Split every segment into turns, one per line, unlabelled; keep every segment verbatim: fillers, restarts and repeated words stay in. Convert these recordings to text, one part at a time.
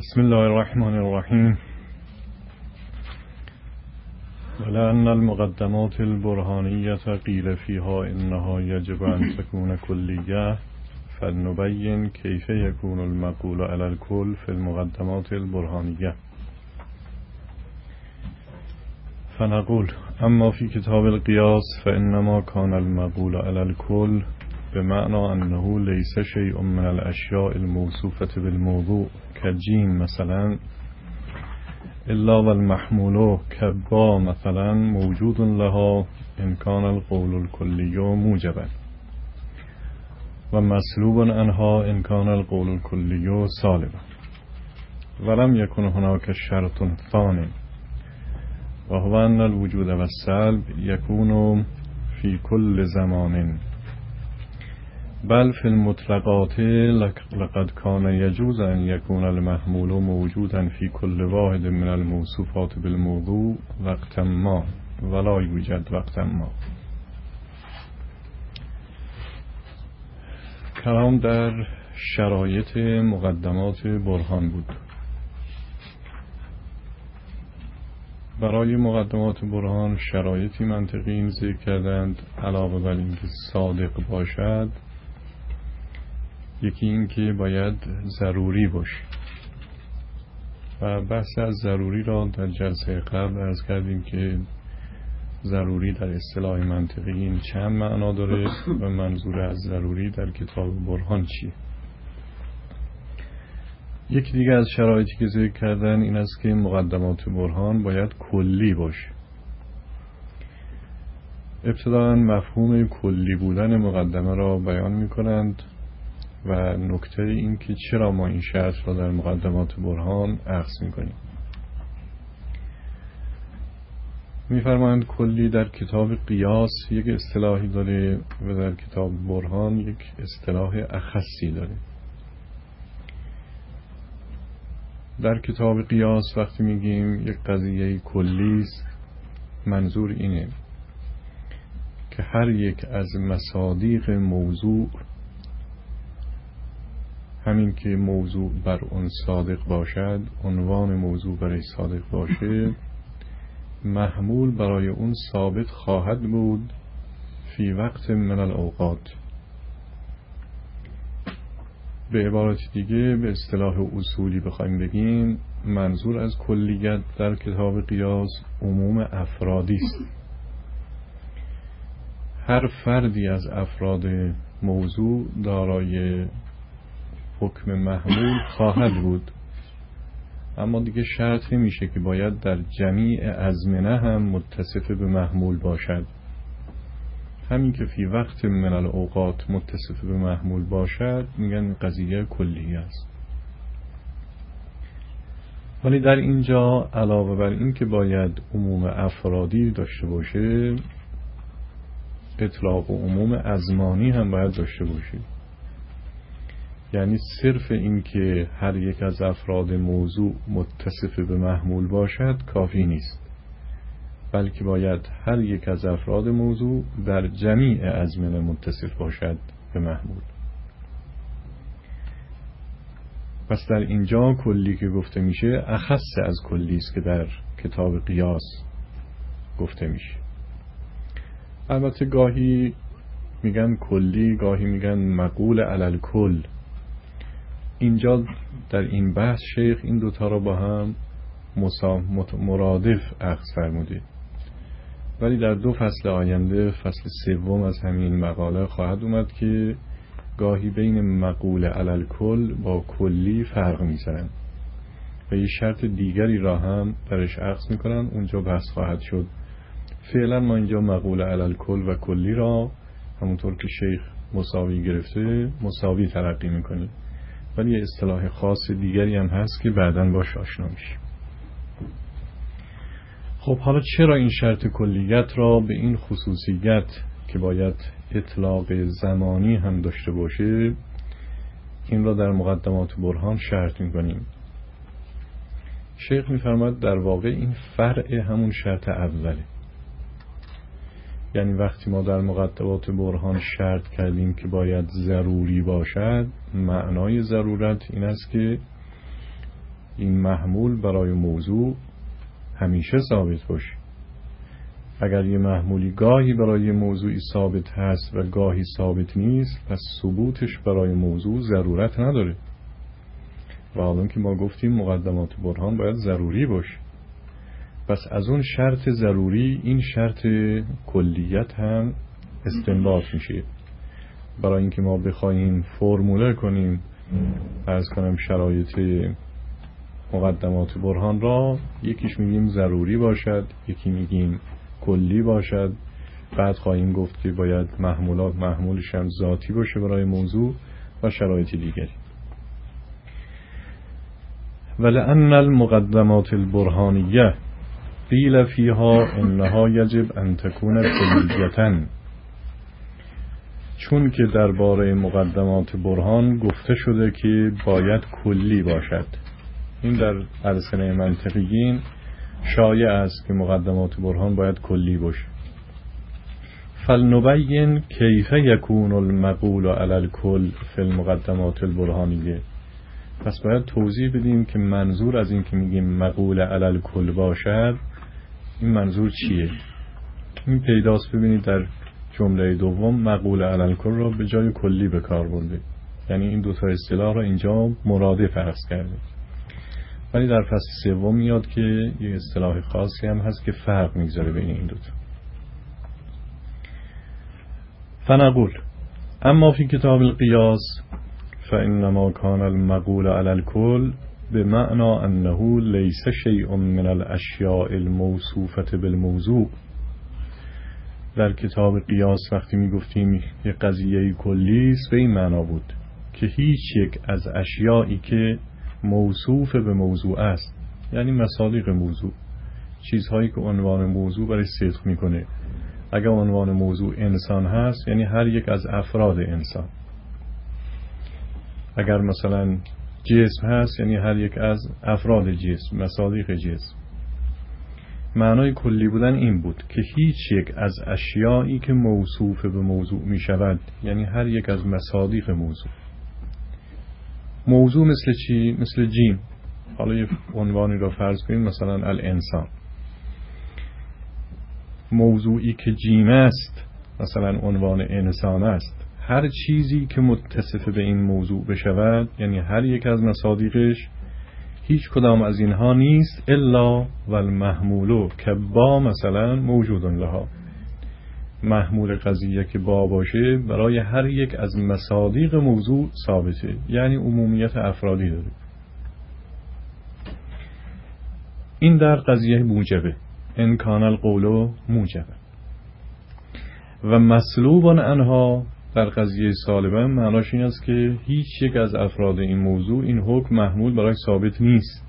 بسم الله الرحمن الرحیم. ولأن المقدمات البرهانية قيل فيها إنها يجب أن تكون كلية، فلنبين كيف يكون المقول على الكل في المقدمات البرهانية. فنقول: أما في كتاب القياس فإنما كان المقول على الكل بمعنى أنه ليس شيء من الأشياء الموصوفة بالموضوع كالجيم مثلا إلا والمحمول كبا مثلا موجود لها إن كان القول الكلي موجبا، ومسلوب عنها إن كان القول الكلي سالبا. ولم يكن هناك شرط ثاني، وهو أن الوجود والسلب يكون في كل زمان، بل في المطلقات لقد كان يجوز أن يكون المحمول موجودا في كل واحد من الموصوفات بالموضوع وقتا ما، ولا يوجد وقتا ما. کلام در شرایط مقدمات برهان بود. برای مقدمات برهان شرایطی منطقی ذکر کردند علاوه بر اینکه صادق باشد. یکی این که باید ضروری باشه و بحث از ضروری را در جلسه قبل عرض کردیم که ضروری در اصطلاح منطقی این چند معنا داره و منظور از ضروری در کتاب برهان چیه. یکی دیگه از شرایطی که ذکر کردن این است که مقدمات برهان باید کلی باشه. ابتداً مفهوم کلی بودن مقدمه را بیان می کنند و نکته این که چرا ما این شرط را در مقدمات برهان اخذ می کنیم. می فرمایند کلی در کتاب قیاس یک اصطلاحی داره و در کتاب برهان یک اصطلاح اخصی داره. در کتاب قیاس وقتی میگیم یک قضیه کلی است، منظور اینه که هر یک از مصادیق موضوع، همین که موضوع بر اون صادق باشد، عنوان موضوع برای صادق باشه، محمول برای اون ثابت خواهد بود فی وقت من الاوقات. به عبارت دیگه به اصطلاح اصولی بخوایم بگیم، منظور از کلیت در کتاب قیاس عموم افرادی است. هر فردی از افراد موضوع دارای حکم محمول خواهد بود، اما دیگه شرط نمیشه که باید در جمیع ازمنه هم متصف به محمول باشد. همین که فی وقت من الاوقات متصف به محمول باشد میگن قضیه کلی است. ولی در اینجا علاوه بر این که باید عموم افرادی داشته باشه، اطلاق و عموم ازمانی هم باید داشته باشه. یعنی صرف این که هر یک از افراد موضوع متصف به محمول باشد کافی نیست، بلکه باید هر یک از افراد موضوع در جمیع ازمنه متصف باشد به محمول. پس در اینجا کلی که گفته میشه اخص از کلی است که در کتاب قیاس گفته میشه. البته گاهی میگن کلی، گاهی میگن مقول علی الکل. اینجا در این بحث شیخ این دوتا را با هم مرادف اخذ فرموده، ولی در دو فصل آینده، فصل سوم از همین مقاله خواهد اومد که گاهی بین مقول علی الکل با کلی فرق میذارن و یه شرط دیگری را هم درش اخذ میکنن، اونجا بحث خواهد شد. فعلا ما اینجا مقول علی الکل و کلی را همونطور که شیخ مساوی گرفته مساوی تلقی میکنیم، ولی یه اصطلاح خاص دیگری هم هست که بعداً باش آشنا میشیم. خب حالا چرا این شرط کلیت را به این خصوصیت که باید اطلاق زمانی هم داشته باشه، این را در مقدمات برهان شرط میکنیم؟ شیخ میفرماد در واقع این فرع همون شرط اوله. یعنی وقتی ما در مقدمات برهان شرط کردیم که باید ضروری باشد، معنای ضرورت این است که این محمول برای موضوع همیشه ثابت باشه. اگر یه محمولی گاهی برای موضوعی ثابت هست و گاهی ثابت نیست، پس ثبوتش برای موضوع ضرورت نداره. و حالا که ما گفتیم مقدمات برهان باید ضروری باشه، پس از اون شرط ضروری این شرط کلیت هم استنباط میشه. برای اینکه ما بخوایم فرموله کنیم فرض کنم شرایط مقدمات برهان را، یکیش میگیم ضروری باشد، یکی میگیم کلی باشد، بعد خواهیم گفت که باید محمولات محمولش هم ذاتی باشه برای موضوع و شرایط دیگری. ولأن المقدمات البرهانیه قیل فیها انها یجب ان تکون کلیتا، چون که درباره مقدمات برهان گفته شده که باید کلی باشد. این در السنه منطقیین شایع است که مقدمات برهان باید کلی باشه. فلنبین کیف یکون المقول علی الکل فی المقدمات البرهانیه. پس باید توضیح بدیم که منظور از این که میگیم مقول علی الکل باشد، این منظور چیه؟ این پیداست. ببینید در جمله دوم مقول علی الکل را به جای کلی به کار برده، یعنی این دو تا اصطلاح را اینجا مرادف فرض کرده. ولی در فصل سوم میاد که یه اصطلاح خاصی هم هست که فرق میگذاره بین این دو تا. فنقول اما فی کتاب القیاس فانما کان المقول علی الکل بمعنى انه لیس شیء من الاشیاء الموصوفه بالموضوع. در کتاب قیاس وقتی میگفتیم یه قضیه کلی است، به این معنا بود که هیچ یک از اشیایی که موصوف به موضوع است، یعنی مصادیق موضوع، چیزهایی که عنوان موضوع برای صدق میکنه. اگر عنوان موضوع انسان هست، یعنی هر یک از افراد انسان. اگر مثلا جسم هست، یعنی هر یک از افراد جسم، مصادیق جسم. معنای کلی بودن این بود که هیچ یک از اشیایی که موصوف به موضوع می شود، یعنی هر یک از مصادیق موضوع. موضوع مثل چی؟ مثل جیم. حالا یه عنوانی را فرض کنیم، مثلا الانسان. موضوعی که جیم است، مثلا عنوان انسان است. هر چیزی که متصف به این موضوع بشود، یعنی هر یک از مصادیقش، هیچ کدام از اینها نیست الا والمحمولو که با مثلا موجود لها. محمول قضیه که با باشه برای هر یک از مصادیق موضوع ثابته، یعنی عمومیت افرادی داره. این در قضیه موجبه، ان کان القول موجبه. و مسلوب عنها در قضیه سالبه معناش این است که هیچ یک از افراد این موضوع این حکم محمول برای ثابت نیست.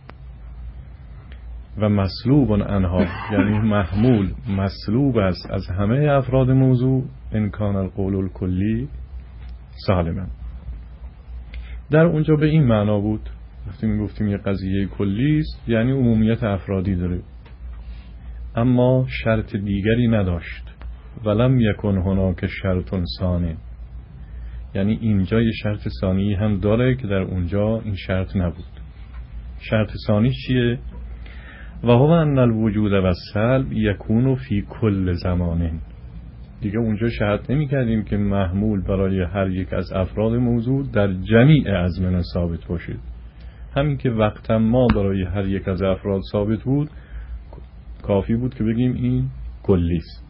و مسلوب عنها یعنی محمول مسلوب است از همه افراد موضوع، ان کان القول الکلی سالما. در اونجا به این معنا بود وقتی میگفتیم یه قضیه کلی است، یعنی عمومیت افرادی داره، اما شرط دیگری نداشت. ولم یکن هناک شرط ثانی، یعنی اینجا یه شرط ثانی هم داره که در اونجا این شرط نبود. شرط ثانی چیه؟ و هو ان الوجود و السلب یکون فی کل زمان. دیگه اونجا شرط نمی کردیم که محمول برای هر یک از افراد موضوع در جمیع ازمنه ثابت باشد. همین که وقت ما برای هر یک از افراد ثابت بود کافی بود که بگیم این کلی است.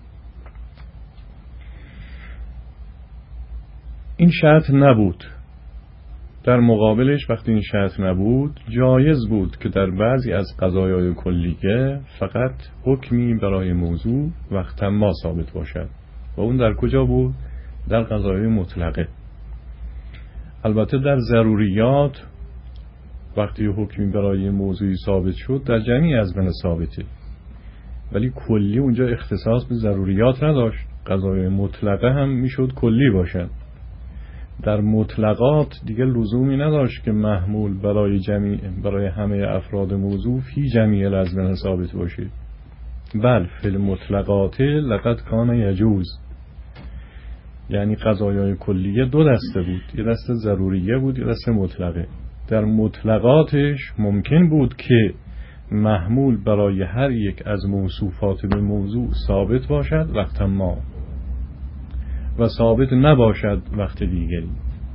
این شرط نبود. در مقابلش وقتی این شرط نبود، جایز بود که در بعضی از قضایای کلیه فقط حکمی برای موضوع وقت ما ثابت باشد. و اون در کجا بود؟ در قضایای مطلقه. البته در ضروریات وقتی حکمی برای موضوعی ثابت شد در جمعی از من ثابته، ولی کلی اونجا اختصاص به ضروریات نداشت. قضایای مطلقه هم میشد کلی باشد. در مطلقات دیگه لزومی نداشت که محمول برای جمعی برای همه افراد موضوع فی جمیع الازمنه ثابت باشه. بل فی المطلقات لقد کان یجوز، یعنی قضایای کلیه دو دسته بود، یه دسته ضروریه بود، یه دسته مطلقه. در مطلقاتش ممکن بود که محمول برای هر یک از موصوفات به موضوع ثابت باشد وقت ما و ثابت نباشد وقت دیگری.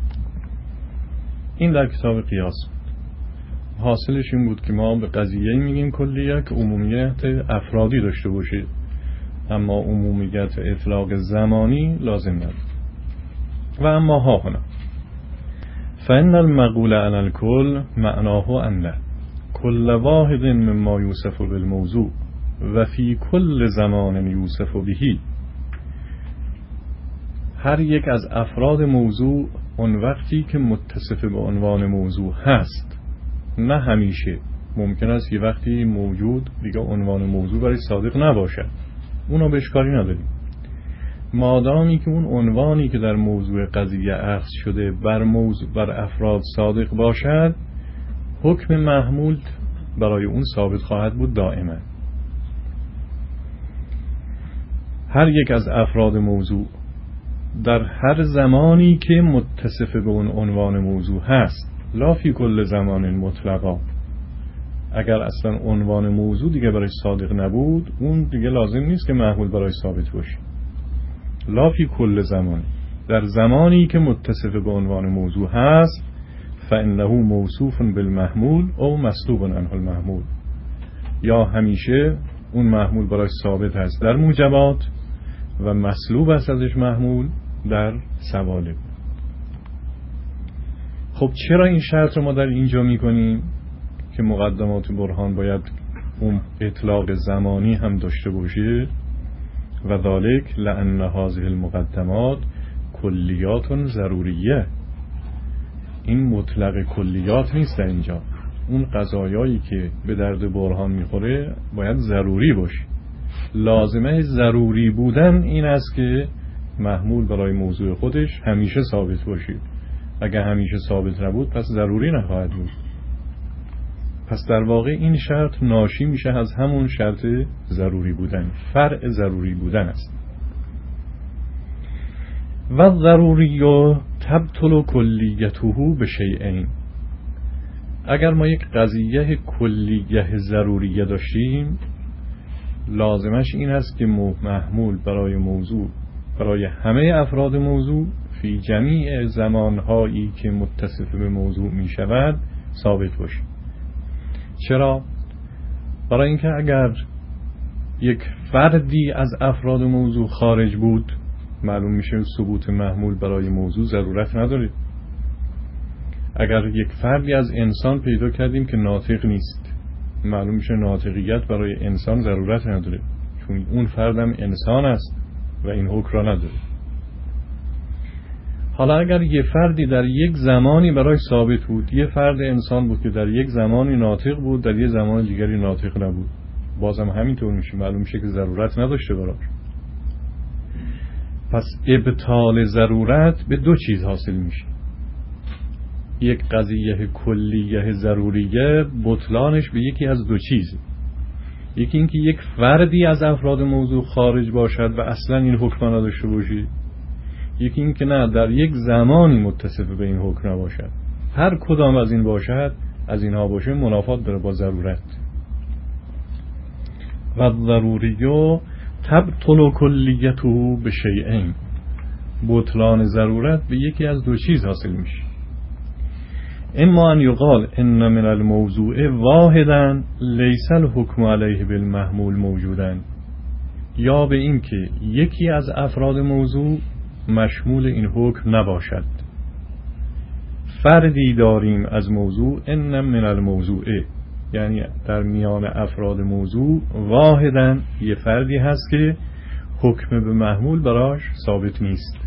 این در کتاب قیاس حاصلش این بود که ما به قضیه میگیم کلیه که عمومیت افرادی داشته باشه، اما عمومیت اطلاق زمانی لازم نداره. و اما ها هنا فإن المقول علی الکل معناه ان کل واحد مما یوصف بالموضوع و فی کل زمان یوصف بهی، هر یک از افراد موضوع اون وقتی که متصف به عنوان موضوع هست، نه همیشه، ممکن است یه وقتی موجود دیگه عنوان موضوع برای صادق نباشد، اونو به اشکالی نداریم، مادامی که اون عنوانی که در موضوع قضیه اخذ شده بر موضوع بر افراد صادق باشد، حکم محمول برای اون ثابت خواهد بود دائما. هر یک از افراد موضوع در هر زمانی که متصف به اون عنوان موضوع هست، لا فی کل زمان مطلقا، اگر اصلا عنوان موضوع دیگه برای صادق نبود، اون دیگه لازم نیست که محمول برای ثابت باشه. لا فی کل زمان، در زمانی که متصف به عنوان موضوع هست، فانه موصوف بالمحمول او مسلوب عنه المحمول، یا همیشه اون محمول برای ثابت هست در موجبات و مسلوب است ازش محمول در سوالب. خب چرا این شرط رو ما در اینجا میکنیم که مقدمات برهان باید اون اطلاق زمانی هم داشته باشه؟ و ذالک لأن هذه المقدمات کلیات ضروریه. این مطلق کلیات نیست در اینجا، اون قضایایی که به درد برهان میخوره باید ضروری باشه. لازمه ضروری بودن این است که محمول برای موضوع خودش همیشه ثابت باشه. اگر همیشه ثابت نبود پس ضروری نخواهد بود. پس در واقع این شرط ناشی میشه از همون شرط ضروری بودن، فرع ضروری بودن است. و ضروری تبطل کلیته به شیئین. اگر ما یک قضیه کلیه ضروریه داشتیم، لازمش این است که محمول برای موضوع برای همه افراد موضوع فی جمیع زمانهایی که متصف به موضوع می شود ثابت باشه. چرا؟ برای اینکه اگر یک فردی از افراد موضوع خارج بود، معلوم میشه ثبوت محمول برای موضوع ضرورت نداره. اگر یک فردی از انسان پیدا کردیم که ناطق نیست، معلوم میشه ناطقیت برای انسان ضرورت نداره، چون اون فردم انسان است و این حکم را نداره. حالا اگر یه فردی در یک زمانی برای ثابت بود، یه فرد انسان بود که در یک زمانی ناطق بود، در یک زمان دیگری ناطق نبود، بازم همینطور میشه، معلوم میشه که ضرورت نداشته براش. پس ابطال ضرورت به دو چیز حاصل میشه. یک قضیه کلیه ضروریه بطلانش به یکی از دو چیز، یکی اینکه یک فردی از افراد موضوع خارج باشد و اصلا این حکم نداشته باشه، یکی اینکه نه در یک زمانی متصف به این حکم نباشد. هر کدام از این باشد، از اینها باشه، منافات داره با ضرورت. و ضروریو تبطل کلیته به شیئین، بطلان ضرورت به یکی از دو چیز حاصل میشه. اما ان یقال ان من الموضوع واحدا لیس الحکم علیه بالمحمول موجودا، یا به این که یکی از افراد موضوع مشمول این حکم نباشد. فردی داریم از موضوع، ان من الموضوع، یعنی در میان افراد موضوع واحدا یه فردی هست که حکم به محمول براش ثابت نیست،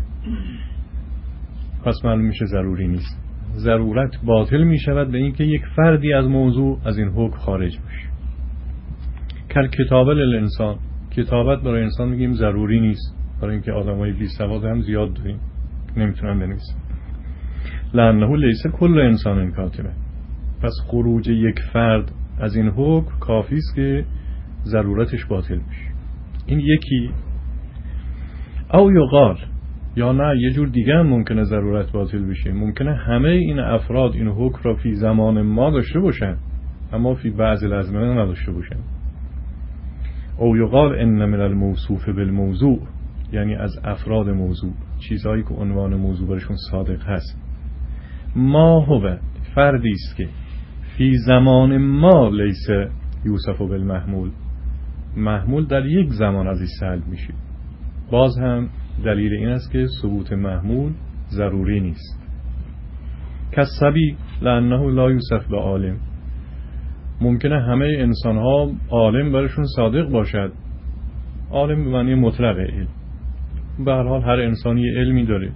پس معلوم میشه ضروری نیست. ضرورت باطل می شود به اینکه یک فردی از موضوع از این حکم خارج بشه. کل کتابه للانسان، کتابت برای انسان میگیم ضروری نیست، برای اینکه آدمای بی سواد هم زیاد داریم نمیتونن بنویسن. لانه لیس کل انسان کاتبه، پس خروج یک فرد از این حکم کافی است که ضرورتش باطل بشه. این یکی. او یقال یا نه یه جور دیگه هم ممکنه ضرورت باطل بشه. ممکنه همه این افراد این حکم را فی زمان ما داشته باشن اما فی بعض الازمنه نداشته باشن. او یقال ان من الموصوف بالموضوع، یعنی از افراد موضوع، چیزهایی که عنوان موضوع برشون صادق هست. ما هو فردی است که فی زمان ما لیس یوسف بالمحمول، محمول در یک زمان از این سلب میشه. باز هم دلیل این است که ثبوت محمول ضروری نیست. کسبی لانه لا یوسف به عالم، ممکنه همه انسان ها عالم برشون صادق باشد. عالم به معنی مطلق علم، به هر حال هر انسانی علمی داره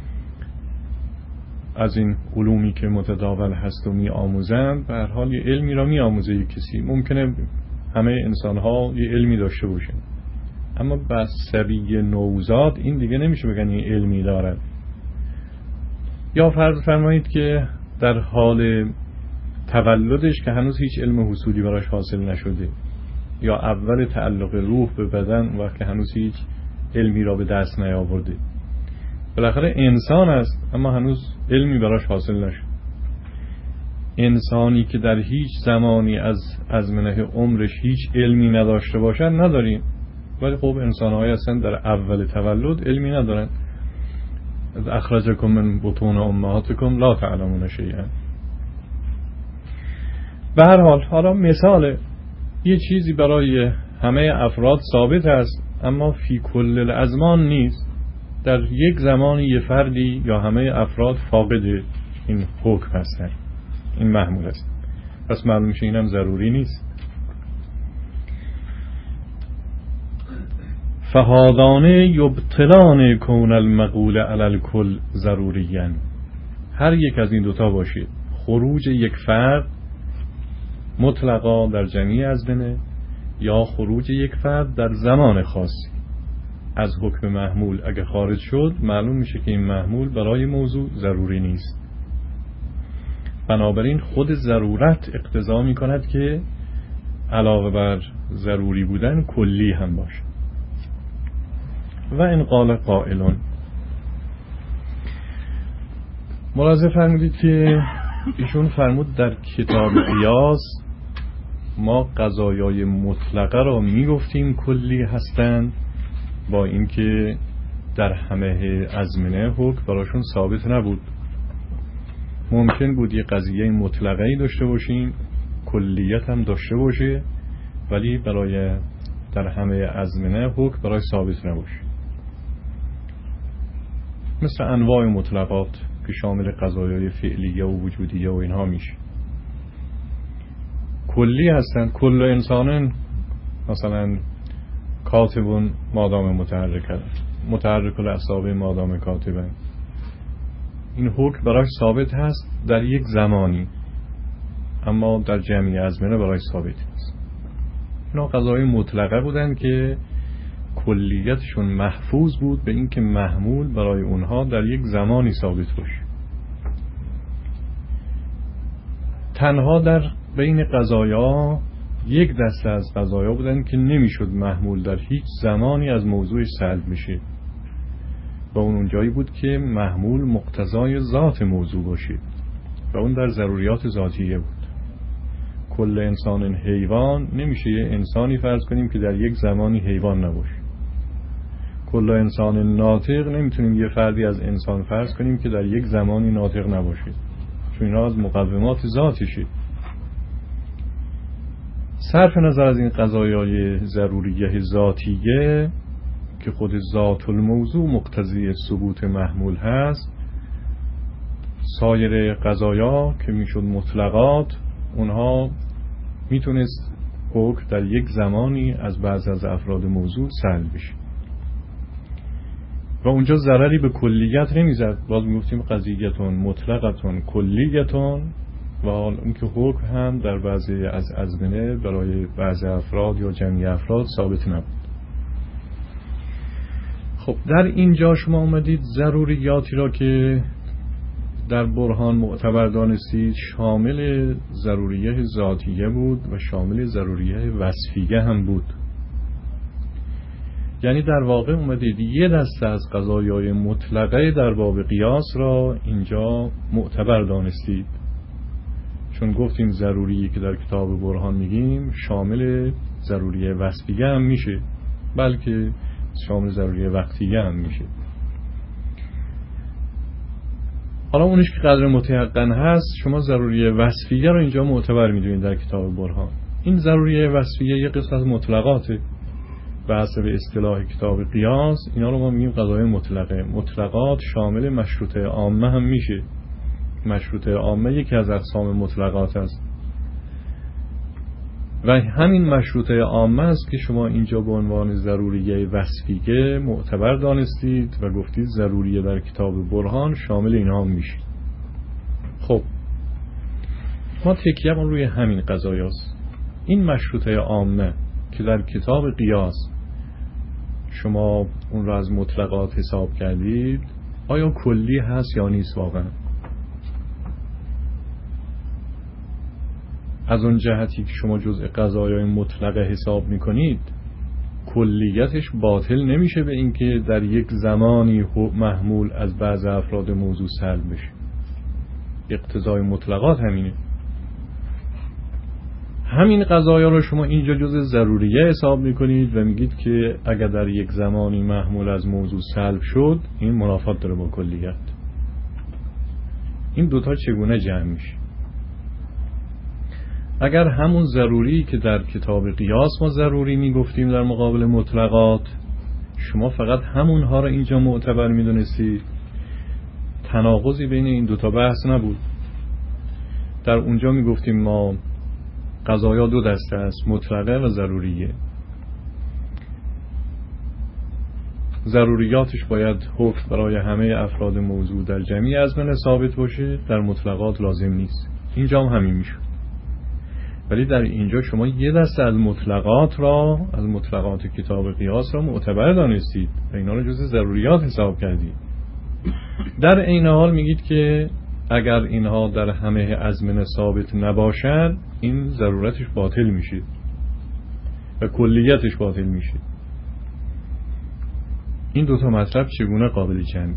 از این علومی که متداول هست و می آموزند. به هر حال یه علمی را می آموزه یک کسی. ممکنه همه انسان ها یه علمی داشته باشن، اما بس سبی نوزاد این دیگه نمیشه بگن این علمی دارد. یا فرض فرمایید که در حال تولدش که هنوز هیچ علم حصولی براش حاصل نشده، یا اول تعلق روح به بدن وقت که هنوز هیچ علمی را به دست نیاورده. بالاخره انسان است اما هنوز علمی براش حاصل نشد. انسانی که در هیچ زمانی از ازمنه عمرش هیچ علمی نداشته باشد نداریم، ولی خب انسان‌های هستن در اول تولد علمی ندارن. از اخرجکم من بطون امهاتکم لا تعلمون شیئا. به هر حال حالا مثال یه چیزی برای همه افراد ثابت است اما فی کل الازمان نیست. در یک زمانی یه فردی یا همه افراد فاقد این حکم هستن، این محمول است. پس معلوم میشه اینم ضروری نیست. فهادانه یبطلان کون المقول علی الکل ضروریاً، هر یک از این دوتا باشه، خروج یک فرد مطلقا در جمیع ازمنه یا خروج یک فرد در زمان خاصی از حکم محمول اگه خارج شد، معلوم میشه که این محمول برای موضوع ضروری نیست. بنابراین خود ضرورت اقتضا میکند که علاوه بر ضروری بودن کلی هم باشه. و این قال قائلون، ملاحظه فرمودید که ایشون فرمود در کتاب قیاس ما قضایای مطلقه را میگفتیم کلی هستند، با اینکه در همه ازمنه حکم براشون ثابت نبود. ممکن بود یه قضیه مطلقه‌ای داشته باشیم، کلیت هم داشته باشه، ولی برای در همه ازمنه حکم برای ثابت نباشه. مثل انواع مطلقات که شامل قضایای فعلیه و وجودیه و اینها میشه. کلی هستن. کل انسانن مثلا کاتبون مادام متحرکن، متحرک الاعصاب مادام کاتبن. این حکم برای ثابت هست در یک زمانی، اما در جمعی ازمنه برای ثابت هست. اینا قضایی مطلقه بودن که کلیتشون محفوظ بود به اینکه محمول برای اونها در یک زمانی ثابت باشه. تنها در بین قضایا یک دسته از قضایا بودن که نمیشد محمول در هیچ زمانی از موضوع سلب بشه، و اون اونجایی بود که محمول مقتضای ذات موضوع باشه، و اون در ضروریات ذاتیه بود. کل انسان حیوان نمیشه یه انسانی فرض کنیم که در یک زمانی حیوان نباشه. کل انسان ناطق نمیتونیم یه فردی از انسان فرض کنیم که در یک زمانی ناطق نباشه، چون اینا از مقومات ذاتیشه. صرف نظر از این قضایای ضروریه ذاتیه که خود ذات الموضوع مقتضی ثبوت محمول هست، سایر قضایا که میشد مطلقات، اونها میتونست حکم در یک زمانی از بعض از افراد موضوع سلب بشه و اونجا ضرری به کلیت نمیزد. باز میگفتیم قضیتون مطلقتون کلیتون، و اون که حکم هم در بعضی از ازمنه برای بعضی افراد یا جمعی افراد ثابت نبود. خب در اینجا شما اومدید ضروریاتی را که در برهان معتبر دانستید شامل ضروریه ذاتیه بود و شامل ضروریه وصفیه هم بود. یعنی در واقع اومدید یه دسته از قضایای مطلقه در باب قیاس را اینجا معتبر دانستید، چون گفتیم ضروری که در کتاب برهان میگیم شامل ضروری وصفیه هم میشه، بلکه شامل ضروری وقتیه هم میشه. حالا اونش که قدر متیقن هست، شما ضروری وصفیه رو اینجا معتبر میدونید در کتاب برهان. این ضروری وصفیه یه قسمت مطلقاته به حسب اصطلاح کتاب قیاس. اینا رو ما میگیم قضایای مطلقه. مطلقات شامل مشروطه عامه هم میشه. مشروطه عامه یکی از اقسام مطلقات است و همین مشروطه عامه است که شما اینجا به عنوان ضروریه وصفیه معتبر دانستید و گفتید ضروریه در کتاب برهان شامل اینا هم میشه. خب ما تکیه‌مون روی همین قضایاست. این مشروطه عامه که در کتاب قیاس شما اون را از مطلقات حساب کردید، آیا کلی هست یا نیست؟ واقعا از اون جهتی که شما جزء قضایای مطلقه حساب میکنید، کلیتش باطل نمیشه به اینکه در یک زمانی محمول از بعض افراد موضوع سلب بشه. اقتضای مطلقات همینه. همین قضایا رو شما اینجا جزء ضروریه حساب میکنید و میگید که اگر در یک زمانی محمول از موضوع سلب شد، این منافات داره با کلیت. این دوتا چگونه جمع میشه؟ اگر همون ضروری که در کتاب قیاس ما ضروری میگفتیم در مقابل مطلقات، شما فقط همونها رو اینجا معتبر میدونستید، تناقضی بین این دوتا بحث نبود. در اونجا میگفتیم ما قضایا دو دسته است، مطلقه و ضروریه. ضروریاتش باید حکم برای همه افراد موضوع در جمعی ازمنه ثابت باشه، در مطلقات لازم نیست. اینجا هم همین میشه. ولی در اینجا شما یه دسته از مطلقات را، از مطلقات کتاب قیاس را معتبر دانستید و اینا رو جزء ضروریات حساب کردید. در این حال میگید که اگر اینها در همه ازمنه ثابت نباشد، این ضرورتش باطل میشه و کلیتش باطل میشه. این دوتا مطلب چگونه قابل جمع؟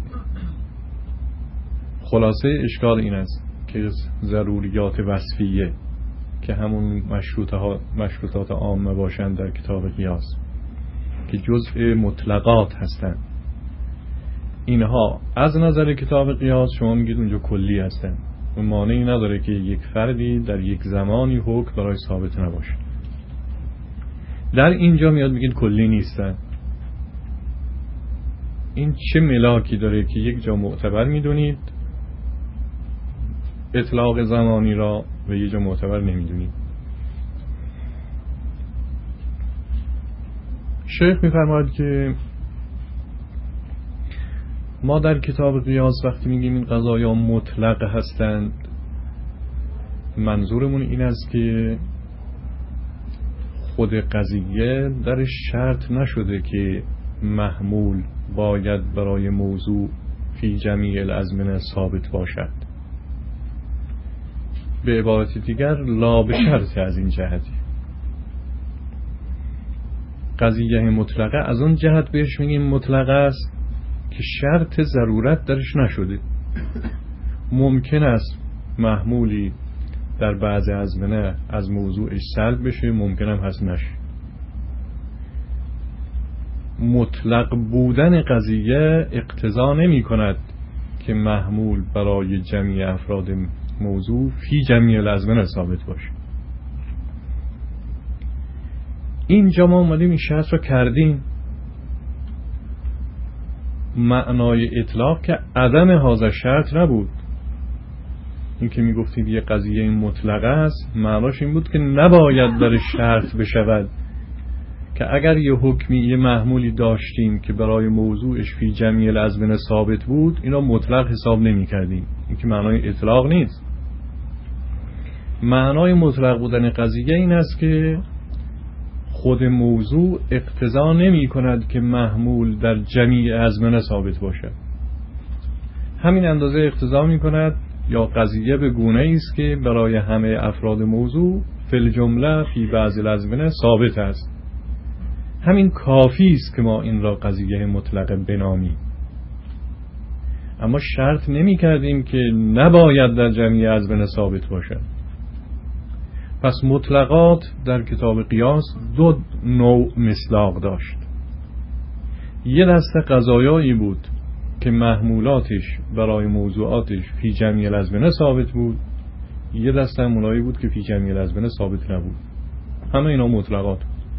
خلاصه اشکال این است که ضروریات وصفیه که همون مشروطات عامه باشند در کتاب قیاس که جزء مطلقات هستند، اینها از نظر کتاب قیاس شما میگید اونجا کلی هستند و مانعی نداره که یک فردی در یک زمانی حکم برای ثابت نباشه. در اینجا میاد میگید کلی نیستن. این چه ملاکی داره که یک جا معتبر میدونید اطلاق زمانی را و یک جا معتبر نمیدونید؟ شیخ میفرماید که ما در کتاب قیاس وقتی میگیم این قضایا مطلق هستند، منظورمون این است که خود قضیه در شرط نشده که محمول باید برای موضوع فی جمیع الازمنه ثابت باشد. به عبارت دیگر لا به شرط از این جهتی. قضیه مطلقه از اون جهت بهش میگیم مطلقه است که شرط ضرورت درش نشده. ممکن است محمولی در بعض ازمنه از موضوعش سلب بشه، ممکن هم هست نشه. مطلق بودن قضیه اقتضا نمی کند که محمول برای جمعی افراد موضوع فی جمعی الازمنه ثابت باشه. اینجا ما اومدیم این شرط رو کردیم. معنای اطلاق که عدم هذا شرط نبود. این که می گفتید یه قضیه مطلقه است، معناش این بود که نباید در شرط بشود که اگر یه حکمی یه محمولی داشتیم که برای موضوعش فی جمیع الازمنه ثابت بود، اینا مطلق حساب نمی کردیم. این که معنای اطلاق نیست. معنای مطلق بودن قضیه این است که خود موضوع اقتضا نمی کند که محمول در جمیع ازمنه ثابت باشد. همین اندازه اقتضا می کند یا قضیه به گونه است که برای همه افراد موضوع فی الجمله فی بعض الازمنه ثابت است. همین کافی است که ما این را قضیه مطلقه بنامیم. اما شرط نمی کردیم که نباید در جمعی ازمنه ثابت باشد. پس مطلقات در کتاب قیاس دو نوع مصداق داشت. یه دسته قضایایی بود که محمولاتش برای موضوعاتش فی جمعی الازمنه ثابت بود، یه دسته محمولایی بود که فی جمعی الازمنه ثابت نبود. همه اینا مطلقات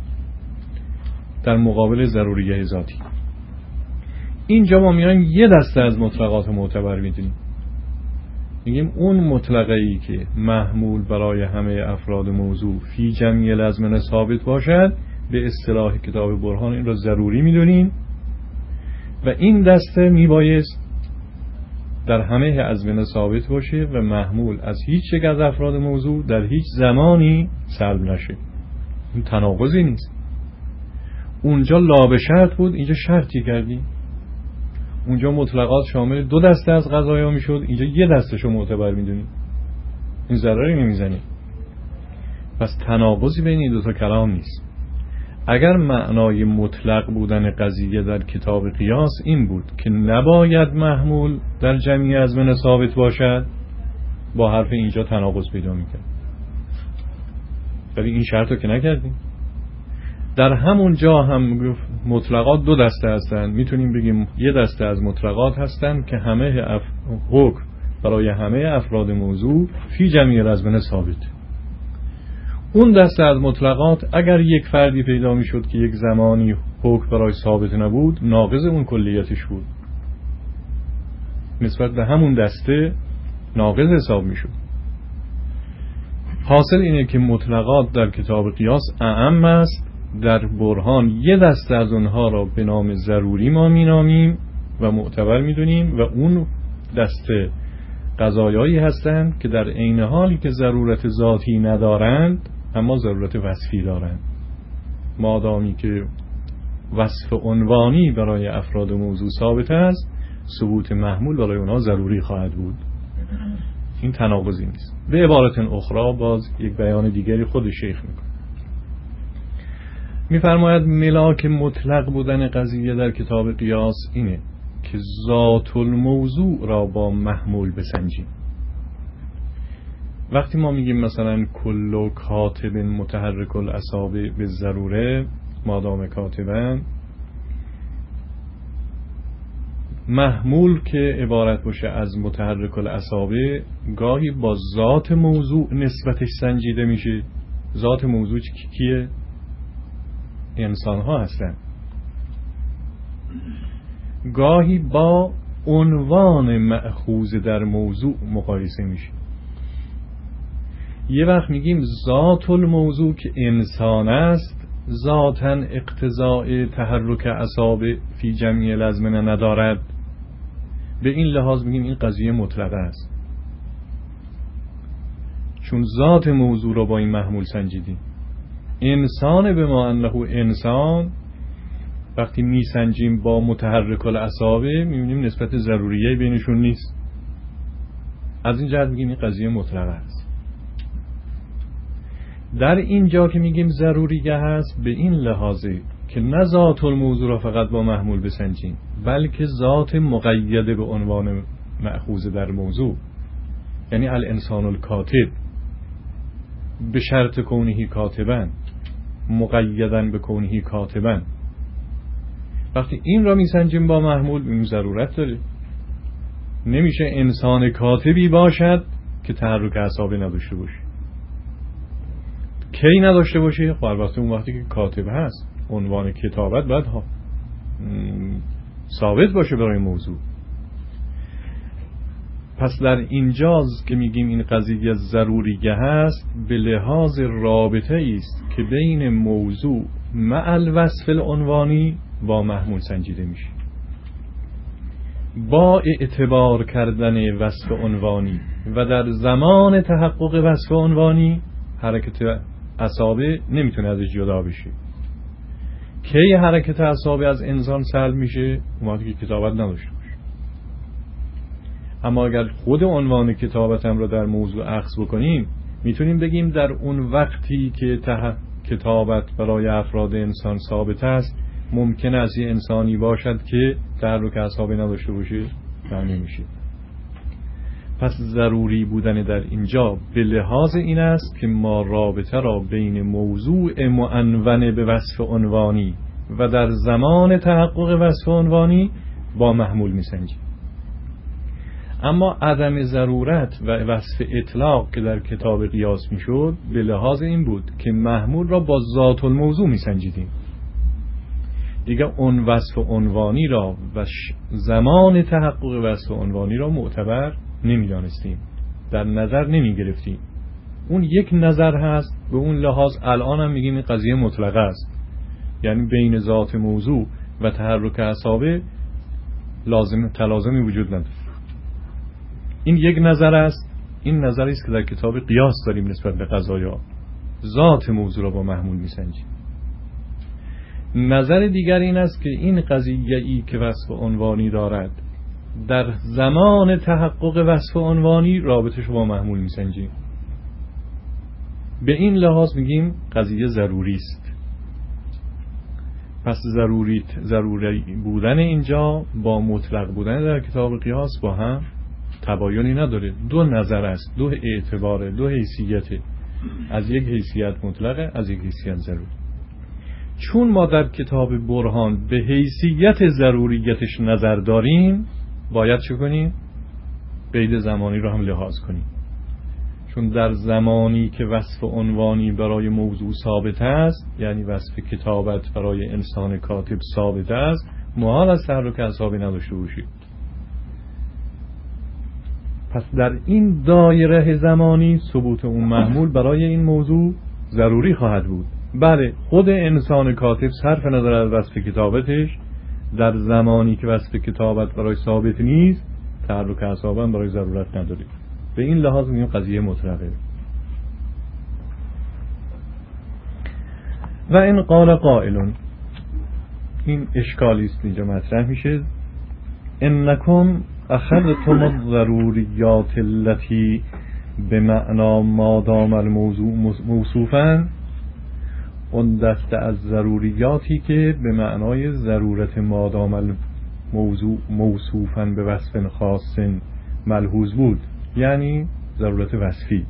در مقابل ضروریه ذاتی. اینجا ما میایم یه دسته از مطلقات معتبر میدونیم، میگیم اون مطلقه ای که محمول برای همه افراد موضوع فی جمعی الازمنه ثابت باشد، به اصطلاح کتاب برهان این را ضروری میدونیم و این دسته میبایست در همه ازمنه ثابت باشه و محمول از هیچ یک از افراد موضوع در هیچ زمانی سلب نشه. این تناقضی نیست. اونجا لا به شرط بود، اینجا شرطی کردی. اونجا مطلقات شامل دو دسته از قضایا میشد، اینجا یه دستشو معتبر میدونی. این ضرری نمیزنی. پس تناقضی بین این دو تا کلام نیست. اگر معنای مطلق بودن قضیه در کتاب قیاس این بود که نباید محمول در جمعی ازمنه ثابت باشد، با حرف اینجا تناقض پیدا میکرد. ولی این شرط رو که نکردیم. در همون جا هم مطلقات دو دسته هستن. میتونیم بگیم یه دسته از مطلقات هستن که همه اف... حکم برای همه افراد موضوع فی جمعی الازمنه ثابت. اون دسته از مطلقات اگر یک فردی پیدا میشد که یک زمانی حکم برای ثابت نبود، ناقض اون کلیتش بود، نسبت به همون دسته ناقض حساب میشد. حاصل اینه که مطلقات در کتاب قیاس اعم است. در برهان یه دسته از اونها را به نام ضروری ما مینامیم و معتبر میدونیم و اون دسته قضایایی هستند که در عین حالی که ضرورت ذاتی ندارند اما ضرورت وصفی دارند. مادامی که وصف عنوانی برای افراد موضوع ثابت است، ثبوت محمول برای اونها ضروری خواهد بود. این تناقضی نیست. به عبارت اخرى باز یک بیان دیگری خود شیخ میکنه. میفرماید ملاک مطلق بودن قضیه در کتاب قیاس اینه که ذات الموضوع را با محمول بسنجیم. وقتی ما میگیم مثلا کل کاتب متحرک الاصابع به ضروره مادام کاتبن، محمول که عبارت باشه از متحرک الاصابع گاهی با ذات موضوع نسبتش سنجیده میشه. ذات موضوع کیه؟ انسان ها هستن. گاهی با عنوان مأخوذ در موضوع مقایسه میشه. یه وقت میگیم ذات الموضوع که انسان است ذاتاً اقتضاء تحرک اصابع فی جمعی الازمنه ندارد. به این لحاظ میگیم این قضیه مطلقه است، چون ذات موضوع رو با این محمول سنجیدیم. انسان به ما انه انسان وقتی میسنجیم با متحرک الاصابع میبینیم نسبت ضروریه بینشون نیست. از این جهت میگیم این قضیه مطلقه است. در اینجا که میگیم ضروریه هست به این لحاظه که نه ذات الموضوع را فقط با محمول بسنجیم، بلکه ذات مقیده به عنوان مأخوذ در موضوع، یعنی الانسان الکاتب به شرط کونهی کاتبن، مقیدن به کونهی کاتبن. وقتی این را میسنجیم با محمول این ضرورت داره. نمیشه انسان کاتبی باشد که تحرک اعصابی نداشته باشه. کی نداشته باشه؟ خب البته اون وقتی که کاتب هست عنوان کتابت باید ها ثابت باشه برای موضوع. پس در اینجاست که میگیم این قضیه ضروریه هست به لحاظ رابطه است که بین موضوع مع الوصف العنوانی با محمول سنجیده میشه. با اعتبار کردن وصف عنوانی و در زمان تحقق وصف عنوانی حرکت اعصابع نمیتونه ازش جدا بشه. کی حرکت اعصابع از انسان سلب میشه؟ اومده که کتابت نداشته باشه. اما اگر خود عنوان کتابت هم رو در موضوع اخذ بکنیم میتونیم بگیم در اون وقتی که کتابت برای افراد انسان ثابت است، ممکن است یه انسانی باشد که تحرک اعصابی نداشته باشه؟ نه، نمیشه. پس ضروری بودن در اینجا به لحاظ این است که ما رابطه را بین موضوع معنون به وصف عنوانی و در زمان تحقق وصف عنوانی با محمول میسنجیم. اما عدم ضرورت و وصف اطلاق که در کتاب قیاس میشد به لحاظ این بود که محمول را با ذات الموضوع میسنجیدیم. دیگه اون وصف عنوانی را و زمان تحقق وصف عنوانی را معتبر نمیدانستیم، در نظر نمی گرفتیم. اون یک نظر هست، به اون لحاظ الان هم میگیم این قضیه مطلقه است، یعنی بین ذات موضوع و تحرک اعصابه لازم تلازمی وجود نداره. این یک نظر است. این نظری است که در کتاب قیاس داریم نسبت به قضایا، ذات موضوع را با محمول میسنجیم. نظر دیگر این است که این قضیه‌ای که وصف عنوانی دارد در زمان تحقق وصف عنوانی رابطش با محمول میسنجیم. به این لحاظ میگیم قضیه ضروری است. پس ضروری ضروری بودن اینجا با مطلق بودن در کتاب قیاس با هم تباینی نداره. دو نظر است، دو اعتباره، دو حیثیته، از یک حیثیت مطلقه، از یک حیثیت ضروری. چون ما در کتاب برهان به حیثیت ضروریتش نظر داریم، باید چه کنیم؟ قید زمانی رو هم لحاظ کنیم. چون در زمانی که وصف عنوانی برای موضوع ثابت است، یعنی وصف کتابت برای انسان کاتب ثابت است، محال است تحرک اعصابی نداشته باشید. پس در این دایره زمانی ثبوت اون محمول برای این موضوع ضروری خواهد بود. بله، خود انسان کاتب صرف نظر از وصف کتابتش در زمانی که وصف کتابت برای ثابت نیست، تحرک اعصاب هم برای ضرورت نداره. به این لحاظ میگیم قضیه مطلقه. و این قال قائلون، این اشکالی است اینجا مطرح میشه. انکم اخذتم الضروریات التي بمعنى ما دام الموضوع موصوفا، اون دسته از ضروریاتی که به معنای ضرورت ما دام الموضوع موصوفا به وصف خاص ملحوظ بود، یعنی ضرورت وصفی.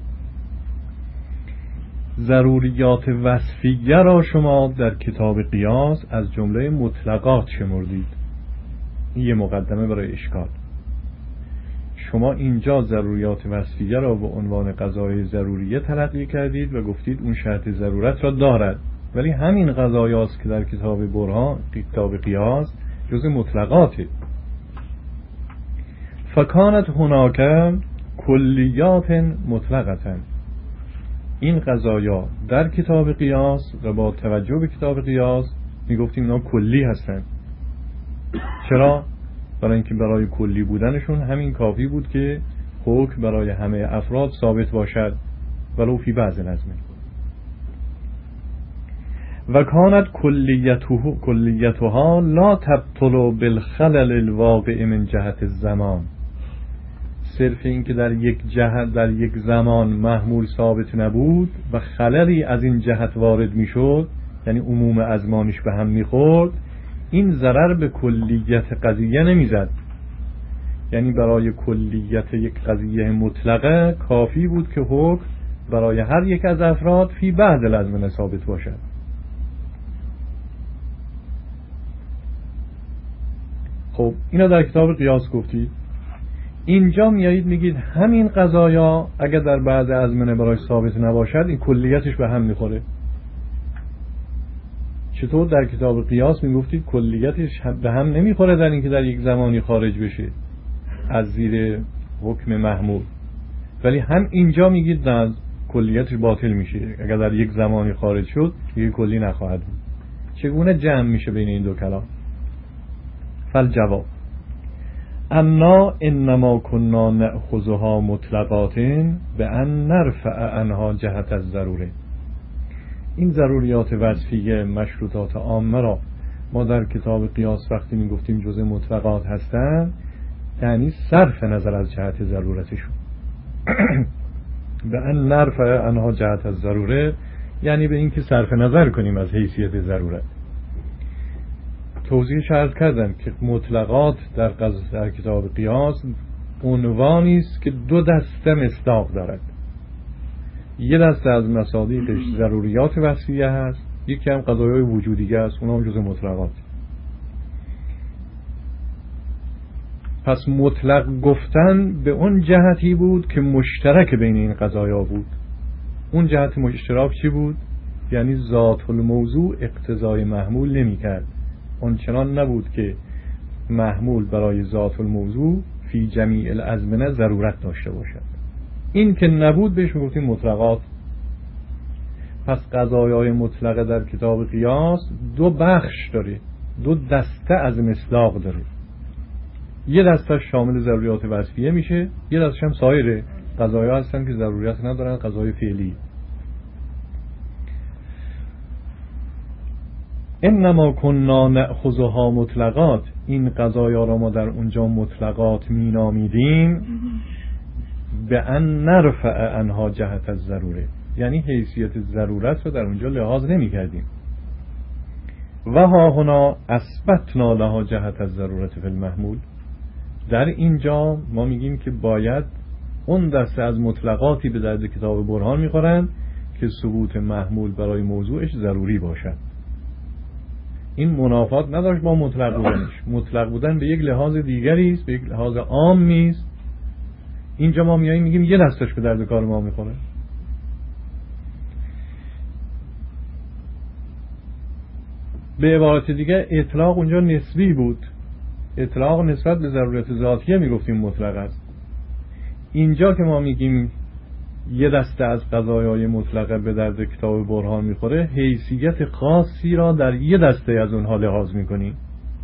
ضروریات وصفیه را شما در کتاب قیاس از جمله مطلقات شمردید. این یه مقدمه برای اشکال. شما اینجا ضروریات وصفیه را به عنوان قضای ضروریه تلقی کردید و گفتید اون شرط ضرورت را دارد، ولی همین قضایاست که در کتاب برهان، کتاب قیاس، جز مطلقاته. فکانت هناک کلیات مطلقتن، این قضایا در کتاب قیاس و با توجه به کتاب قیاس میگفتیم اینا کلی هستن. چرا؟ برای اینکه برای کلی بودنشون همین کافی بود که حکم برای همه افراد ثابت باشد ولو فی بعض نظمه. و کانت کلیته کلیتها لا تبطل بالخلل الواقع من جهت الزمان، صرف این که در یک جهت در یک زمان محمول ثابت نبود و خللی از این جهت وارد میشد، یعنی عموم ازمانش به هم میخورد، این ضرر به کلیت قضیه نمیزد. یعنی برای کلیت یک قضیه مطلقه کافی بود که حکم برای هر یک از افراد فی بعض الازمنه ثابت باشد. خب اینا در کتاب قیاس گفتید. اینجا میایید میگید همین قضایا اگر در بعض ازمنه برای ثابت نباشد، این کلیتش به هم میخوره. چطور؟ در کتاب قیاس میگفتید کلیتش به هم نمیخوره در اینکه در یک زمانی خارج بشه از زیر حکم محمول، ولی هم اینجا میگید نه، کلیتش باطل میشه اگر در یک زمانی خارج شد، دیگه کلی نخواهد بود. چگونه جمع میشه بین این دو کلام؟ فالجواب انا انما كنا نأخذها مطلقات بأن نرفع عنها جهت الضروره. این ضروریات وصفیه مشروطات عامه را ما در کتاب قیاس وقتی می گفتیم جزء مطلقات هستند، یعنی صرف نظر از جهت ضرورتشون. بأن نرفع عنها جهت الضروره، یعنی به این که صرف نظر کنیم از حیثیت ضرورت. توضیحش عرض کردم که مطلقات در, در کتاب قیاس عنوانی است که دو دسته مصداق دارد. یه دسته از مصادیقش ضروریات وصفیه هست، یکی هم قضایای وجودیه است، اونها هم جز مطلقات. پس مطلق گفتن به اون جهتی بود که مشترک بین این قضایا بود. اون جهت مشترک چی بود؟ یعنی ذات الموضوع اقتضای محمول نمی کرد. اون چنان نبود که محمول برای ذات الموضوع فی جمیع الازمنه ضرورت داشته باشد. این که نبود بهش میگفتیم مطلقات. پس قضایای مطلقه در کتاب قیاس دو بخش داره، دو دسته از مصداق داره. یه دسته شامل ضروریات وصفیه میشه، یه دسته هم سایر قضایا هستن که ضروریت ندارن، قضای فعلی. انما كنا نأخذها مطلقات، این قضایا را ما در اونجا مطلقات مینامیدیم به ان نرفع عنها جهت الضروره، یعنی حیثیت ضرورت رو در اونجا لحاظ نمی کردیم. و ها هنا اثبتنا لها جهت الضرورت فی المحمول، در اینجا ما میگیم که باید اون دسته از مطلقاتی به درد کتاب برهان میخورن که ثبوت محمول برای موضوعش ضروری باشد. این منافات نداشت با مطلق بودنش. مطلق بودن به یک لحاظ دیگری است، به یک لحاظ عامی است. اینجا ما میاییم میگیم یه دستش به درد کار ما میخوره. به عبارت دیگه اطلاق اونجا نسبی بود. اطلاق نسبت به ضرورت ذاتیه میگفتیم مطلق است. اینجا که ما میگیم یه دسته از قضایای مطلقه به درد کتاب برهان میخوره، حیثیت خاصی را در یه دسته از اونها لحاظ میکنیم.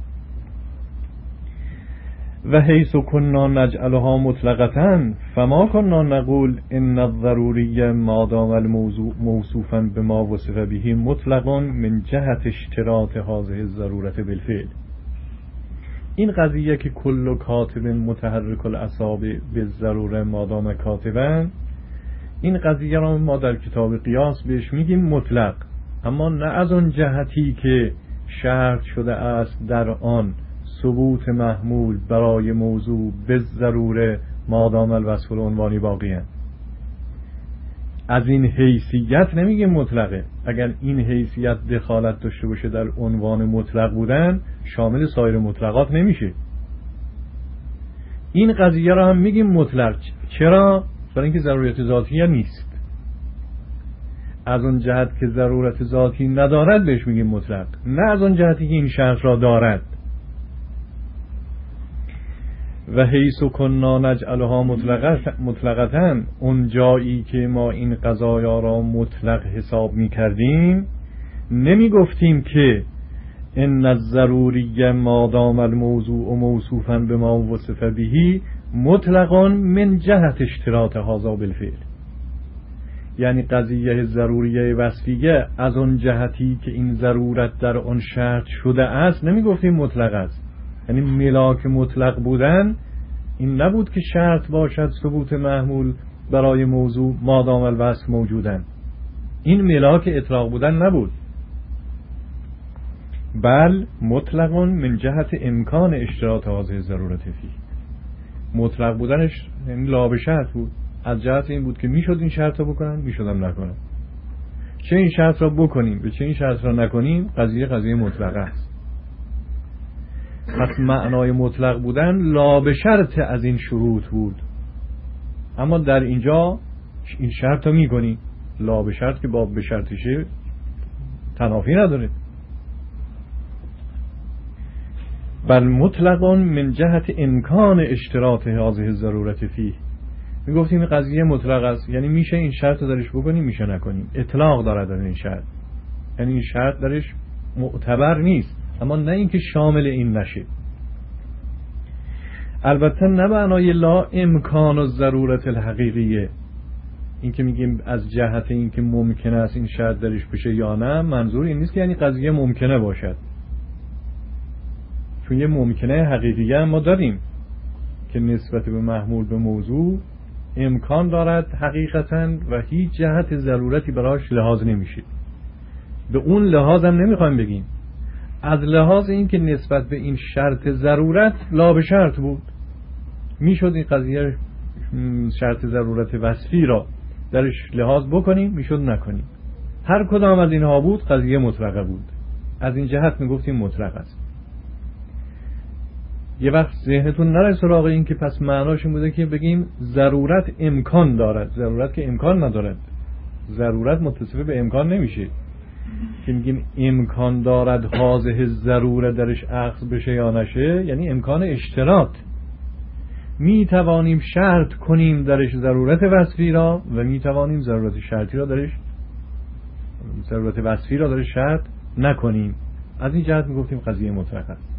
و حیث کنا نجعلها مطلقتن فما کنا نقول ان الضروری ما دام الموضوع موصوفا بما وصف به مطلق من جهت اشتراط هذه الضرورت بالفعل. این قضیه که کل کاتب متحرک الاصابع بالضروره ما دام کاتبا، این قضیه را ما در کتاب قیاس بهش میگیم مطلق، اما نه از اون جهتی که شرط شده است در آن ثبوت محمول برای موضوع به ضروره مادام الوصف العنوانی باقیه. از این حیثیت نمیگیم مطلقه. اگر این حیثیت دخالت داشته باشه در عنوان مطلق بودن، شامل سایر مطلقات نمیشه. این قضیه را هم میگیم مطلق. چرا؟ برای اینکه ضرورت ذاتی نیست. از اون جهت که ضرورت ذاتی ندارد بهش میگیم مطلق، نه از اون جهتی که این شرط را دارد. و حیث کنا نجعلها مطلقتن، اون جایی که ما این قضایا را مطلق حساب می کردیم نمی گفتیم که ان الضروری ما دام الموضوع موصوفا بما وصف به مطلقا من جهت اشتراط هذا بالفعل. یعنی قضیه ضروریه وصفیه از اون جهتی که این ضرورت در آن شرط شده است نمی گفتیم مطلق است. یعنی ملاک مطلق بودن این نبود که شرط باشد ثبوت محمول برای موضوع مادام الوصف موجودن. این ملاک اطلاق بودن نبود، بل مطلق من جهت امکان اشتراط هذه ضرورت فی. مطلق بودنش یعنی لا به شرط بود، از جهت این بود که میشد این شرط رو بکنن، میشدم نکنن. چه این شرط را بکنیم و چه این شرط را نکنیم، قضیه قضیه مطلقه است. پس معنای مطلق بودن لا به شرط از این شروط بود، اما در اینجا این شرط رو میکنی. لا به شرط که باب به شرطشه تنافی نداره. بل مطلقا من جهت امکان اشتراط هذه ضرورت فیه. میگفتیم این قضیه مطلق است، یعنی میشه این شرط رو درش بکنیم، میشه نکنیم. اطلاق داره در این شرط، یعنی این شرط درش معتبر نیست، اما نه اینکه شامل این نشه. البته نه معنای لا امکان و ضرورت الحقیقیه. این که میگیم از جهت این که ممکنه است این شرط درش بشه یا نه، منظور این نیست که یعنی قضیه ممکنه باشد. چون یه ممکنه حقیقیه ما داریم که نسبت به محمول به موضوع امکان دارد حقیقتاً و هیچ جهت ضرورتی براش لحاظ نمیشه. به اون لحاظ هم نمیخوایم بگیم، از لحاظ این که نسبت به این شرط ضرورت لا به شرط بود، میشد این قضیه شرط ضرورت وصفی را درش لحاظ بکنیم، میشد نکنیم. هر کدام از اینها بود قضیه مطلقه بود، از این جهت میگفتیم مطلق است. یه وقت ذهنتون نره سراغ این که پس معناش این بوده که بگیم ضرورت امکان دارد. ضرورت که امکان ندارد، ضرورت متصف به امکان نمیشه که میگیم امکان دارد حاضه ضروره درش اخذ بشه یا نشه، یعنی امکان اشتراط. می توانیم شرط کنیم درش ضرورت وصفی را و می توانیم ضرورت شرطی را درش ضرورت وصفی را درش شرط نکنیم. از این جهت میگفتیم قضیه مطلق است.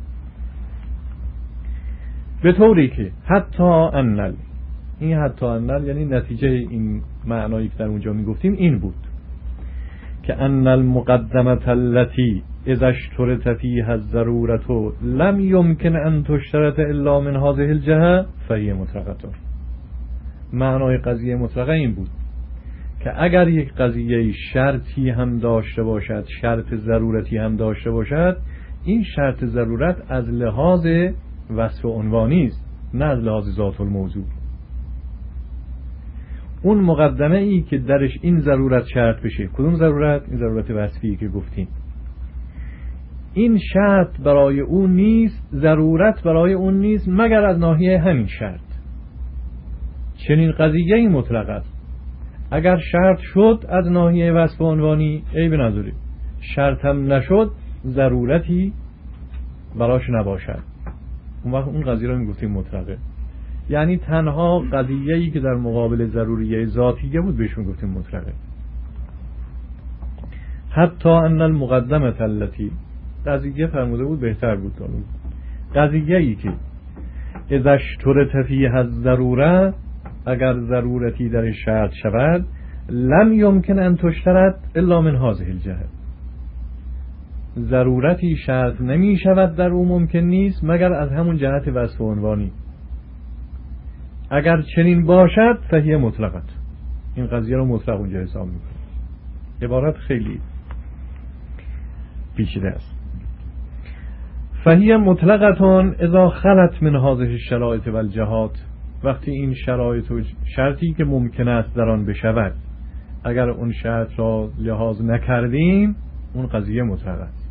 به طوری که حتی انل، این حتی انل یعنی نتیجه این معنایی که در اونجا میگفتیم این بود که ان المقدمه التي اذا اشترط فيها الضروره لم يمكن ان تشترط الا من هذه الجهه فهي مطلقه. معنای قضیه مطلقه این بود که اگر یک قضیه شرطی هم داشته باشد، شرط ضرورتی هم داشته باشد، این شرط ضرورت از لحاظ وصف عنوانی است، نه از لحاظ ذات الموضوع. اون مقدمه ای که درش این ضرورت شرط بشه، کدوم ضرورت؟ این ضرورت وصفی که گفتیم. این شرط برای اون نیست، ضرورت برای اون نیست مگر از ناحیه همین شرط. چنین قضیه ای مطلق است. اگر شرط شد از ناحیه وصف عنوانی عیب نداره، شرط هم نشد ضرورتی براش نباشد، اون وقت اون قضیه رو میگفتیم مطلقه. یعنی تنها قضیه‌ای که در مقابل ضروریه ذاتیه بود بهش میگفتیم مطلقه. حتی ان المقدمه التي، قضیه فرموده بود بهتر بود، قضیه‌ای که اذا اشترط فيها الضروره، اگر ضرورتی در شرط شود، لم يمكن ان تشترط الا من هذه الجهه، ضرورتی شرط نمی شود در او ممکن نیست مگر از همون جهت وصف عنوانی. اگر چنین باشد فهیه مطلقت، این قضیه رو مطلق اونجا حساب میکنه. عبارت خیلی پیچیده است. فهیه مطلقتون اذا خلت من هذه الشرایط و الجهات، وقتی این شرایط و شرطی که ممکن است در آن بشود اگر اون شرط را لحاظ نکردیم، اون قضیه مطلق است.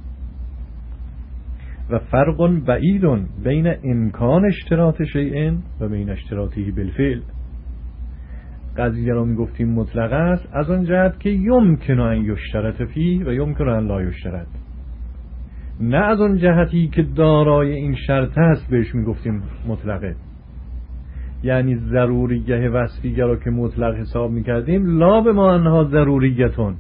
و فرق بعید بین امکان اشتراط شیء و بین اشتراطه بالفعل. قضیه را میگفتیم مطلق است از آن جهت که یمکن ان یشترط فیه و یمکن ان لا یشترط، نه از آن جهتی که دارای این شرط است بهش میگفتیم مطلقه. یعنی ضروریه وصفیه را که مطلق حساب میکردیم لا به ما انها ضروریتون،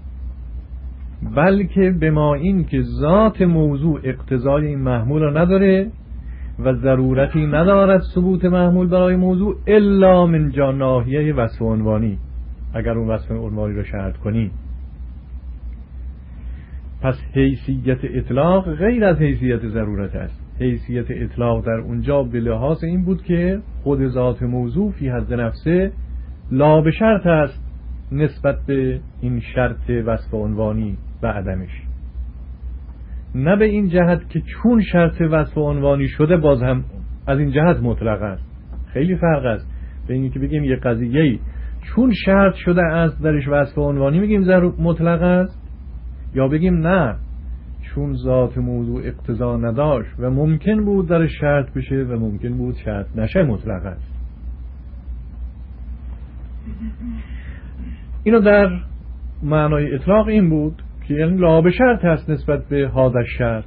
بلکه به ما این که ذات موضوع اقتضای این محمول را نداره و ضرورتی ندارد ثبوت محمول برای موضوع الا من جا ناحیه وصف عنوانی، اگر اون وصف عنوانی را شرط کنی. پس حیثیت اطلاق غیر از حیثیت ضرورت است. حیثیت اطلاق در اونجا به لحاظ این بود که خود ذات موضوع فی حد نفسه لا به شرط است نسبت به این شرط وصف عنوانی و عدمش، نه به این جهت که چون شرط وصف عنوانی شده باز هم از این جهت مطلق است. خیلی فرق است بین اینکه بگیم یه قضیه‌ای چون شرط شده است درش وصف عنوانی میگیم مطلق است، یا بگیم نه چون ذات موضوع اقتضا نداشت و ممکن بود در شرط بشه و ممکن بود شرط نشه مطلق است. اینو در معنای اطلاق این بود که یعنی لا به شرط هست نسبت به هذا شرط.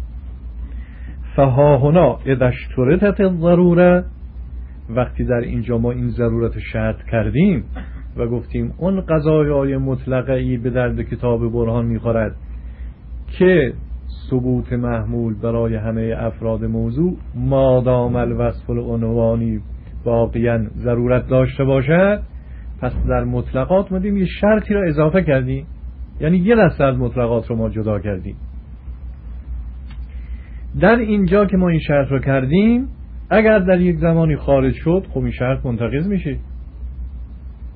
فها هنا اذا اشترطت الضروره، وقتی در اینجا ما این ضرورت شرط کردیم و گفتیم اون قضایای مطلقه ای به درد کتاب برهان میخورد که ثبوت محمول برای همه افراد موضوع مادام الوصف العنوانی باقیاً ضرورت داشته باشد، پس در مطلقات مدیم یه شرطی را اضافه کردیم، یعنی یه دسته از مطلقات رو ما جدا کردیم. در اینجا که ما این شرط رو کردیم اگر در یک زمانی خارج شد خب این شرط منتقض میشه،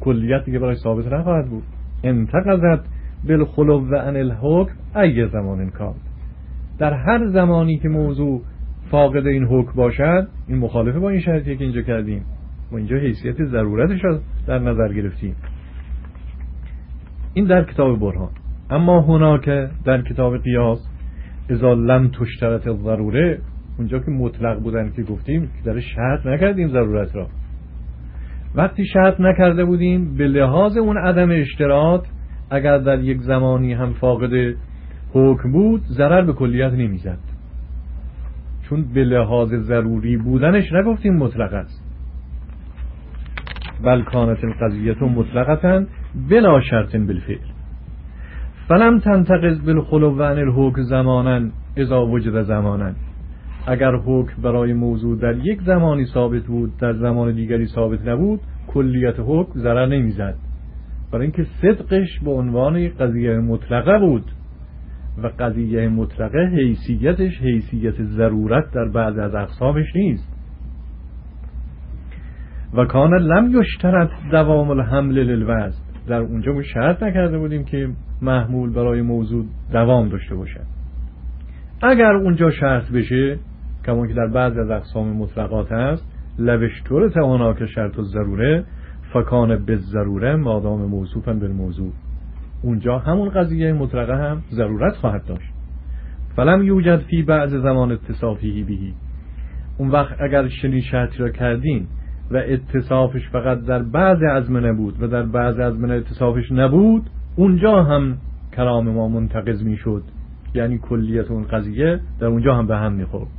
کلیت دیگه برای ثابت نخواهد بود. انتقضت بالخلو عن الحکم ای زمان کان، در هر زمانی که موضوع فاقد این حکم باشد، این مخالفه با این شرطی که اینجا کردیم، ما اینجا حیثیت ضرورتش رو در نظر گرفتیم. این در کتاب برهان. اما هناک در کتاب قیاس اذا لم تشترط الضروره، اونجا که مطلق بودن که گفتیم که در شرط نکردیم ضرورت را، وقتی شرط نکرده بودیم به لحاظ اون عدم اشتراط اگر در یک زمانی هم فاقد حکم بود ضرر به کلیت نمیزد، چون به لحاظ ضروری بودنش نگفتیم مطلق است. بل کانت القضیه مطلقه بلا شرط بالفعل فلم تنتقض بالخلو عن الحکم زمانا اذا وجد زمانا، اگر حکم برای موضوع در یک زمانی ثابت بود در زمان دیگری ثابت نبود، کلیت حکم ضرر نمیزد، برای اینکه صدقش به عنوان قضیه مطلقه بود و قضیه مطلقه حیثیتش حیثیت ضرورت در بعض از اقسامش نیست. و کان لم یشترط دوام الحمل للوزن، در اونجا ما شرط نکرده بودیم که محمول برای موضوع دوام داشته باشه. اگر اونجا شرط بشه کما که در بعض از اقسام مطلقات هست، لوشتور توانا که شرط الضروره فکان بالضروره مادام موصوفا بالموضوع، اونجا همون قضیه مطلقه هم ضرورت خواهد داشت. فلم یوجد فی بعض زمان اتصافی بهی، اون وقت اگر چنین شرطی را کردین و اتصافش فقط در بعض ازمنه بود و در بعض ازمنه اتصافش نبود، اونجا هم کلام ما منتقض می شد، یعنی کلیت اون قضیه در اونجا هم به هم می خورد.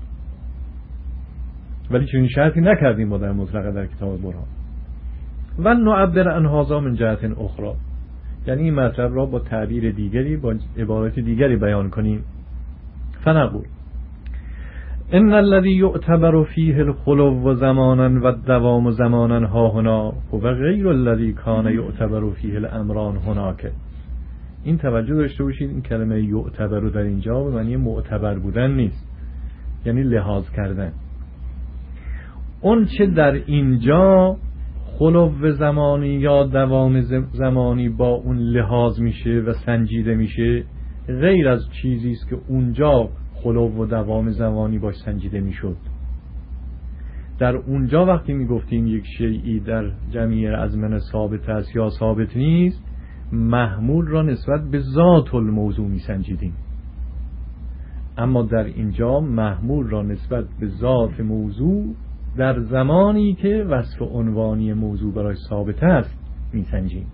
ولی چنین شرطی نکردیم ما در مطلقه در کتاب برهان. و نعبر عن هذا من جهت اخرى، یعنی این مطلب را با تعبیر دیگری با عبارت دیگری بیان کنیم. فنقول ان الذي يعتبر فيه الخلو زمانا و الدوام زمانا ها هنا هو غیر الذي كان يعتبر فيه الامران هناك. این توجه داشته باشید، این کلمه یعتبر در اینجا به معنی معتبر بودن نیست، یعنی لحاظ کردن. اون چه در اینجا خلو زمانی یا دوام زمانی با اون لحاظ میشه و سنجیده میشه، غیر از چیزی است که اونجا خلو و دوام زمانی باش سنجیده میشد. در اونجا وقتی میگفتیم یک شیئی در جمعی ازمنه ثابت است یا ثابت نیست، محمول را نسبت به ذات الموضوع میسنجیدیم. اما در اینجا محمول را نسبت به ذات موضوع در زمانی که وصف عنوانی موضوع برای ثابت است میسنجیم.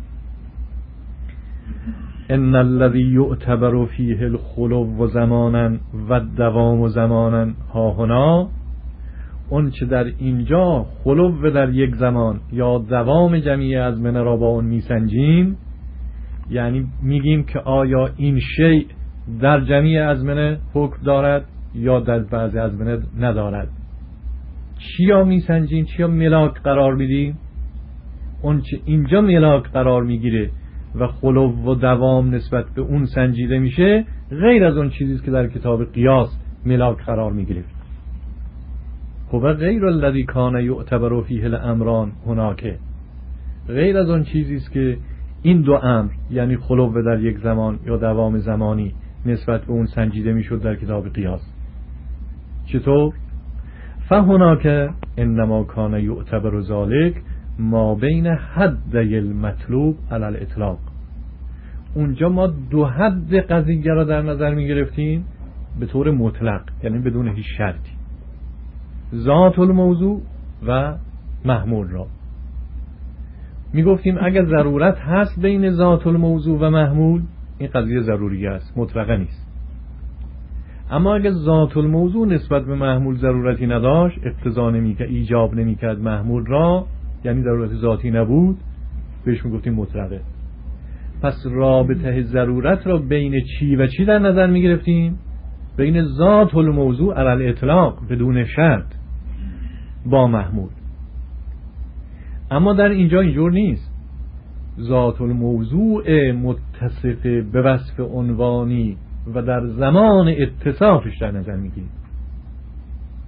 ان الذي يعتبر فيه الخلو زمانا و الدوام زمانا ها هنا، اون چه در اینجا خلو در یک زمان یا دوام جمعی ازمنه را با اون میسنجیم، یعنی میگیم که آیا این شیء در جمعی ازمنه حکم دارد یا در بعضی ازمنه ندارد. چیا میسنجیم؟ چیا ملاک قرار میدیم؟ اون چه اینجا ملاک قرار میگیره و خلو و دوام نسبت به اون سنجیده میشه، غیر از اون چیزیست که در کتاب قیاس ملاک قرار میگیره. خب غیر الذی کان یعتبر فیه الامران هناک، غیر از اون چیزیست که این دو امر یعنی خلو در یک زمان یا دوام زمانی نسبت به اون سنجیده میشد در کتاب قیاس. چطور؟ فهناک انما کان یعتبر ذالک ما بین حدی المطلوب علی الاطلاق، اونجا ما دو حد قضیه را در نظر می گرفتیم به طور مطلق، یعنی بدون هیچ شرطی، ذات الموضوع و محمول را می گفتیم اگر ضرورت هست بین ذات الموضوع و محمول، این قضیه ضروری است، مطلقه نیست. اما اگر ذات الموضوع نسبت به محمول ضرورتی نداشت، اقتضا نمی‌کرد، ایجاب نمی‌کرد محمول را، یعنی ضرورت ذاتی نبود، بهش میگفتیم مطلقه. پس رابطه ضرورت را بین چی و چی در نظر میگرفتیم؟ بین ذات الموضوع علی الاطلاق بدون شرط با محمول. اما در اینجا اینجور نیست. ذات الموضوع متصف به وصف عنوانی و در زمان اتصافش در نظر میگیریم.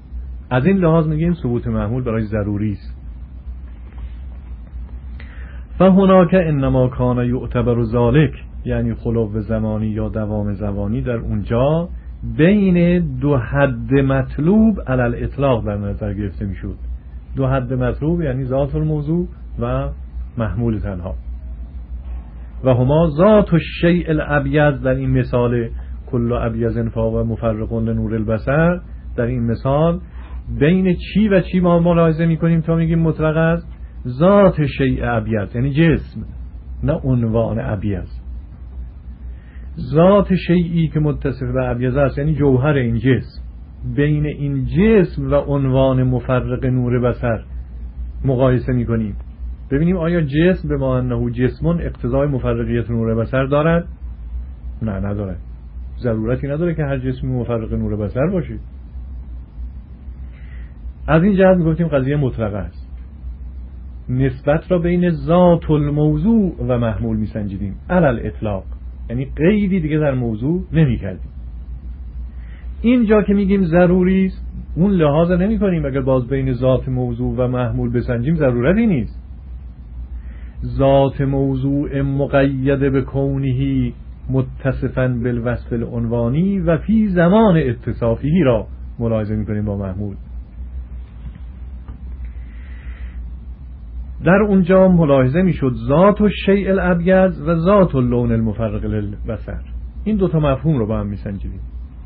از این لحاظ میگیم ثبوت محمول برای ضروری است. فهناک انما کان یعتبر ذلک، یعنی خلو زمانی یا دوام زمانی در اونجا بین دو حد مطلوب علی الاطلاق در نظر گرفته میشد. دو حد مطلوب یعنی ذات الموضوع و محمول تنها. و هما ذات الشیء الابیض، در این مثال کل ابیض فهو مفرق لنور البصر، در این مثال بین چی و چی ما ملاحظه میکنیم تا میگیم مطلق است؟ ذات شیء ابیض یعنی جسم، نه عنوان ابیض. ذات شیئی که متصف به ابیض است یعنی جوهر این جسم، بین این جسم و عنوان مفرق نور بصر مقایسه میکنیم ببینیم آیا جسم به ما انه جسمون اقتضای مفرقیت نور بصر دارد؟ نه نداره. ضرورتی نداره که هر جسمی مفرق نور بصر باشه. از این جهت میگفتیم قضیه مطلقه است. نسبت را بین ذات الموضوع و محمول میسنجیدیم علل اطلاق، یعنی قیدی دیگه در موضوع نمی کردیم. اینجا که میگیم ضروری است اون لحاظ نمی کنیم اگر باز بین ذات موضوع و محمول بسنجیم ضرورتی نیست. ذات موضوع مقید به کونهی متصفاً بالوصف العنوانی و فی زمان اتصافی را ملاحظه می کنیم با محمول. در اونجا ملاحظه میشد ذات الشیء الابیض و ذات اللون المفرق للبصر، این دوتا مفهوم رو با هم میسنجیدیم.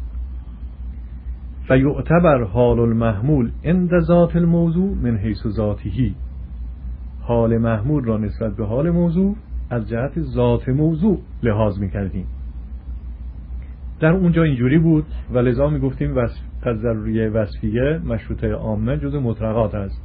فیعتبر حال المحمول عند ذات الموضوع من حیث ذاته، حال محمول را نسبت به حال موضوع از جهت ذات موضوع لحاظ میکردیم. در اونجا اینجوری بود و لذا میگفتیم وصف ضروریه وصفیه مشروطه عامه جز مطلقات است.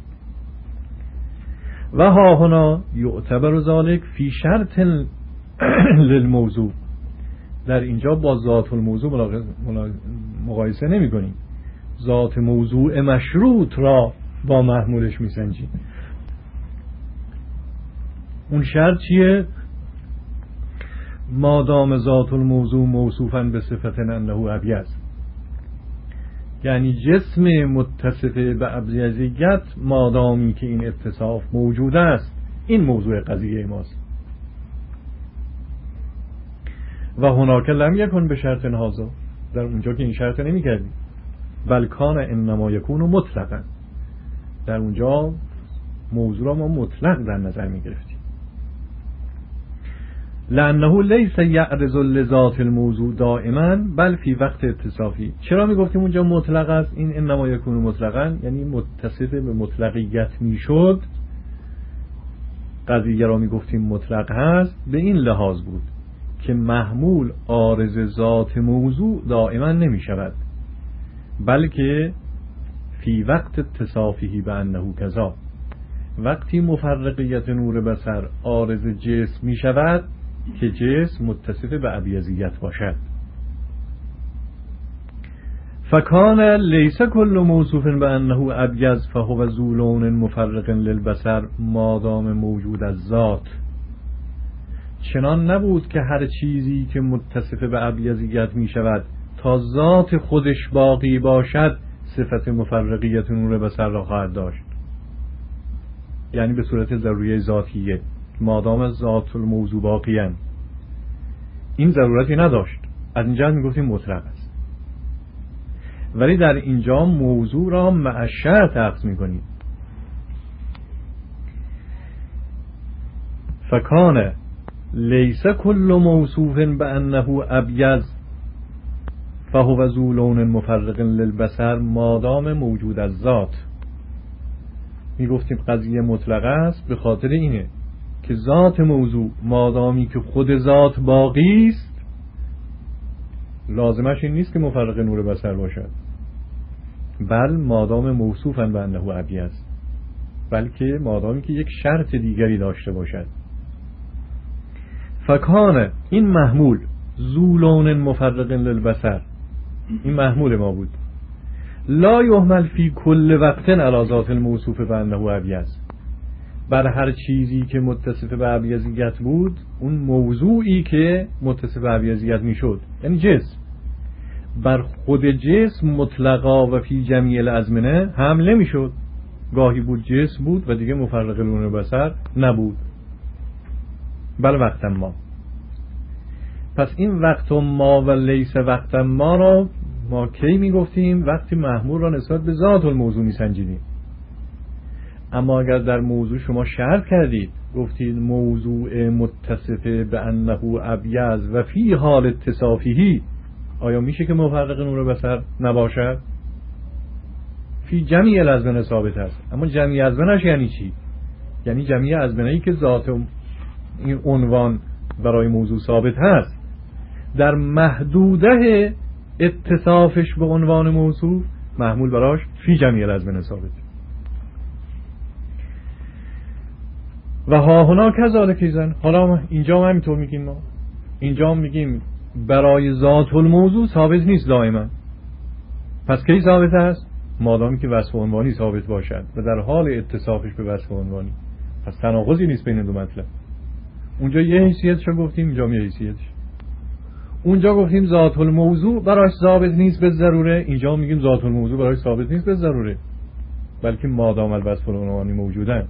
و ها هنا یعتبر ذالک فی شرط للموضوع، در اینجا با ذات الموضوع مقایسه نمی کنیم، ذات موضوع مشروط را با محمولش می سنجیم. اون شرط چیه؟ مادام ذات الموضوع موصوفاً به صفت انه ابیض، یعنی جسم متصف به ابیضیت مادامی که این اتصاف موجود است این موضوع قضیه ماست. و هناک لم یکن به شرط هذا، در اونجا که این شرط نمی کردیم، بل کان انما یکون مطلقا، در اونجا موضوع را ما مطلق در نظر می گرفتیم. لانه لیس یعرض لذات الموضوع دائما بل فی وقت اتصافی. چرا می گفتیم اونجا مطلق است؟ این انما یکون مطلقا یعنی متصف به مطلقیت می شد، قضیه را می گفتیم مطلق هست به این لحاظ بود که محمول عارض ذات موضوع دائما نمی شود، بلکه فی وقت اتصافی به انه کذا، وقتی مفرقیت نور بصر عارض جسم می شود که جسم متصف به ابیضیت باشد. فکان لیس کل موصوف به انه ابیض فهو ذو لون مفرق للبصر مادام موجود از ذات. چنان نبود که هر چیزی که متصف به ابیضیت می شود تا ذات خودش باقی باشد صفت مفرقیت نور بصر را خواهد داشت، یعنی به صورت ضروریه ذاتیه، مادام ذات الموضوع باقیاً. این ضرورتی نداشت، از اینجا می گفتیم مطلق است. ولی در اینجا موضوع را مع شرط عقد می کنیم. فکان لیس کل موصوف بانه ابیض فهو ذو لون مفرق للبصر مادام موجود از ذات. می گفتیم قضیه مطلقه است به خاطر اینه که ذات موضوع مادامی که خود ذات باقی است لازمش این نیست که مفرق نور بصر باشد، بل مادام موصوفاً به انه ابیض، بلکه مادامی که یک شرط دیگری داشته باشد. فکان این محمول ذو لون مفرق للبصر، این محمول ما بود، لا یحمل فی کل وقت علی ذات الموصوف به انه ابیض، بر هر چیزی که متصف به ابیضیت بود اون موضوعی که متصف به ابیضیت میشد یعنی جسم، بر خود جسم مطلقا و فی جمیع الازمنه حمل نمیشد. گاهی بود جسم بود و دیگه مفرق لون بصر نبود، بل وقت ما. پس این وقت ما و لیس وقت ما را ما کی میگفتیم؟ وقتی محمول را نسبت به ذات الموضوع میسنجیدیم. اما اگر در موضوع شما شرط کردید، گفتید موضوع متصفه به انه ابیض و فی حال اتصافیه، آیا میشه که مفرق نور بصر نباشد؟ فی جمیع الازمنه ثابت است. اما جمیع ازمنه‌اش یعنی چی؟ یعنی جمیع ازمنه‌ای که ذات این عنوان برای موضوع ثابت هست، در محدوده اتصافش به عنوان موضوع محمول براش فی جمیع الازمنه ثابت. و ها هنا کذالک ایزن. حالا اینجا هم همینطور میگیم، ما اینجا هم میگیم برای ذات الموضوع ثابت نیست دائما. پس کی ثابت است؟ مادامی که وصف عنوانی ثابت باشد و در حال اتصافش به وصف عنوانی. پس تناقضی نیست بین دو مطلب. اونجا یه حیثیتش رو گفتیم، اینجا یه حیثیتش. اونجا گفتیم ذات الموضوع براش ثابت نیست به ضروره، اینجا میگیم ذات الموضوع براش ثابت نیست به ضروره، بلکه مادام الوصف العنوانی موجودن.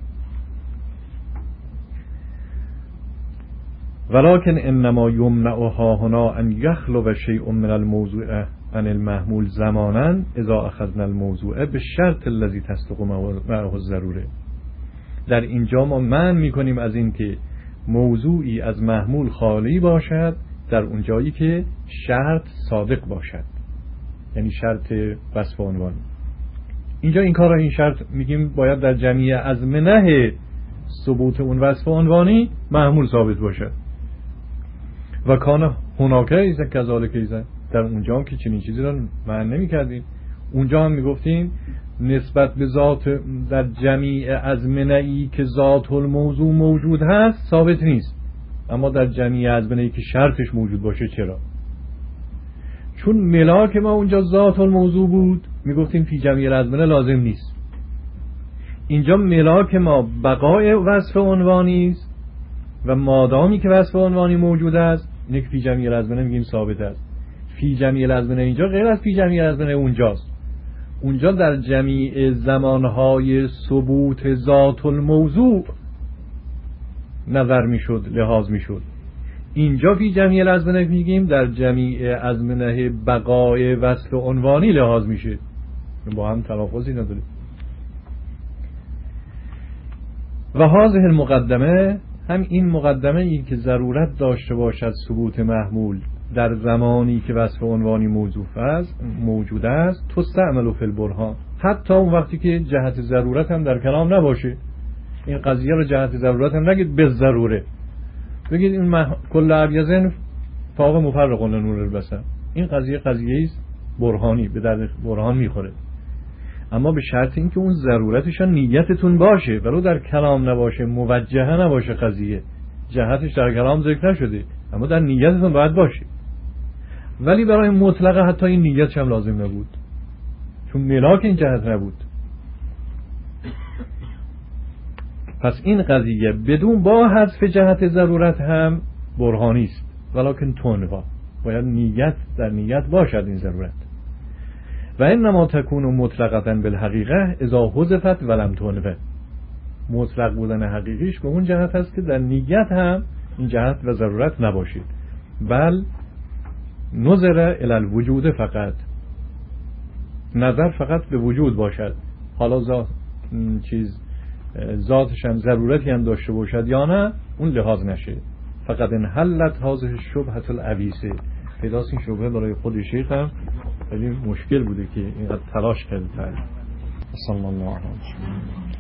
ولكن انما یمنع ها هنا ان یخلو شیء من الموضوع عن المحمول زمانا اذا اخذنا الموضوع به شرط الذي تصدق معه الضروره. در اینجا ما منع میکنیم از این که موضوعی از محمول خالی باشد در اونجایی که شرط صادق باشد، یعنی شرط وصف عنوان. اینجا این کار را، این شرط میگیم باید در جمیع ازمنه ثبوت اون وصف عنوانی محمول ثابت باشد. و کان هناکه ایزن کذالک ایزن، در اونجا هم که چنین چیزی را معنی نمی کردیم. اونجا هم می گفتیم نسبت به ذات در جمیع ازمنه ای که ذات الموضوع موجود هست ثابت نیست، اما در جمیع ازمنه ای که شرطش موجود باشه چرا؟ چون ملاک ما اونجا ذات الموضوع بود، می گفتیم فی جمیع ازمنه لازم نیست. اینجا ملاک ما بقای وصف عنوانی است و مادامی که وصف عنوانی موجود است، اینه که فی جمیع الازمنه میگیم ثابت است. فی جمیع الازمنه اینجا غیر از فی جمیع الازمنه اونجاست. اونجا در جمیع زمانهای ثبوت ذات الموضوع نظر میشد، لحاظ میشد. اینجا فی جمیع الازمنه میگیم در جمیع ازمنه بقای وصف عنوانی لحاظ میشه. با هم تناقضی نداره. و هذه المقدمه، هم این مقدمه این که ضرورت داشته باشد ثبوت محمول در زمانی که وصف عنوانی موجود است موجود است تستعمل فی البرهان، حتی اون وقتی که جهت ضرورت هم در کلام نباشه. این قضیه رو جهت ضرورت هم نگید به ضروره، بگید این مح... کل ابیضن فاق مفرق لنور البصر. این قضیه قضیه است برهانی، به درد برهان میخوره، اما به شرط اینکه اون ضرورتش نیتتون باشه، ولو در کلام نباشه، موجهه نباشه، قضیه جهتش در کلام ذکر نشده اما در نیتتون باید باشه. ولی برای مطلقه حتی این نیتش هم لازم نبود، چون ملاک این جهت نبود. پس این قضیه بدون با حذف جهت ضرورت هم برهانی است، ولکن تنها باید نیت در نیت باشد این ضرورت. و انما تکون مطلقاً بالحقیقه اذا حذفت ولم تنوه. مطلق بودن حقیقیش به اون جهت است که در نیت هم این جهت و ضرورت نباشید، بل نظر الی الوجود، فقط نظر فقط به وجود باشد. حالا ذات چیز ذاتش هم ضرورتی هم داشته باشد یا نه، اون لحاظ نشه. فقط ان حلت هذه الشبهه العویسه. پیداست این شبهه برای خود شیخ هم خیلی مشکل بوده که اینقدر تلاش کرده. صلی الله علیه و سلم.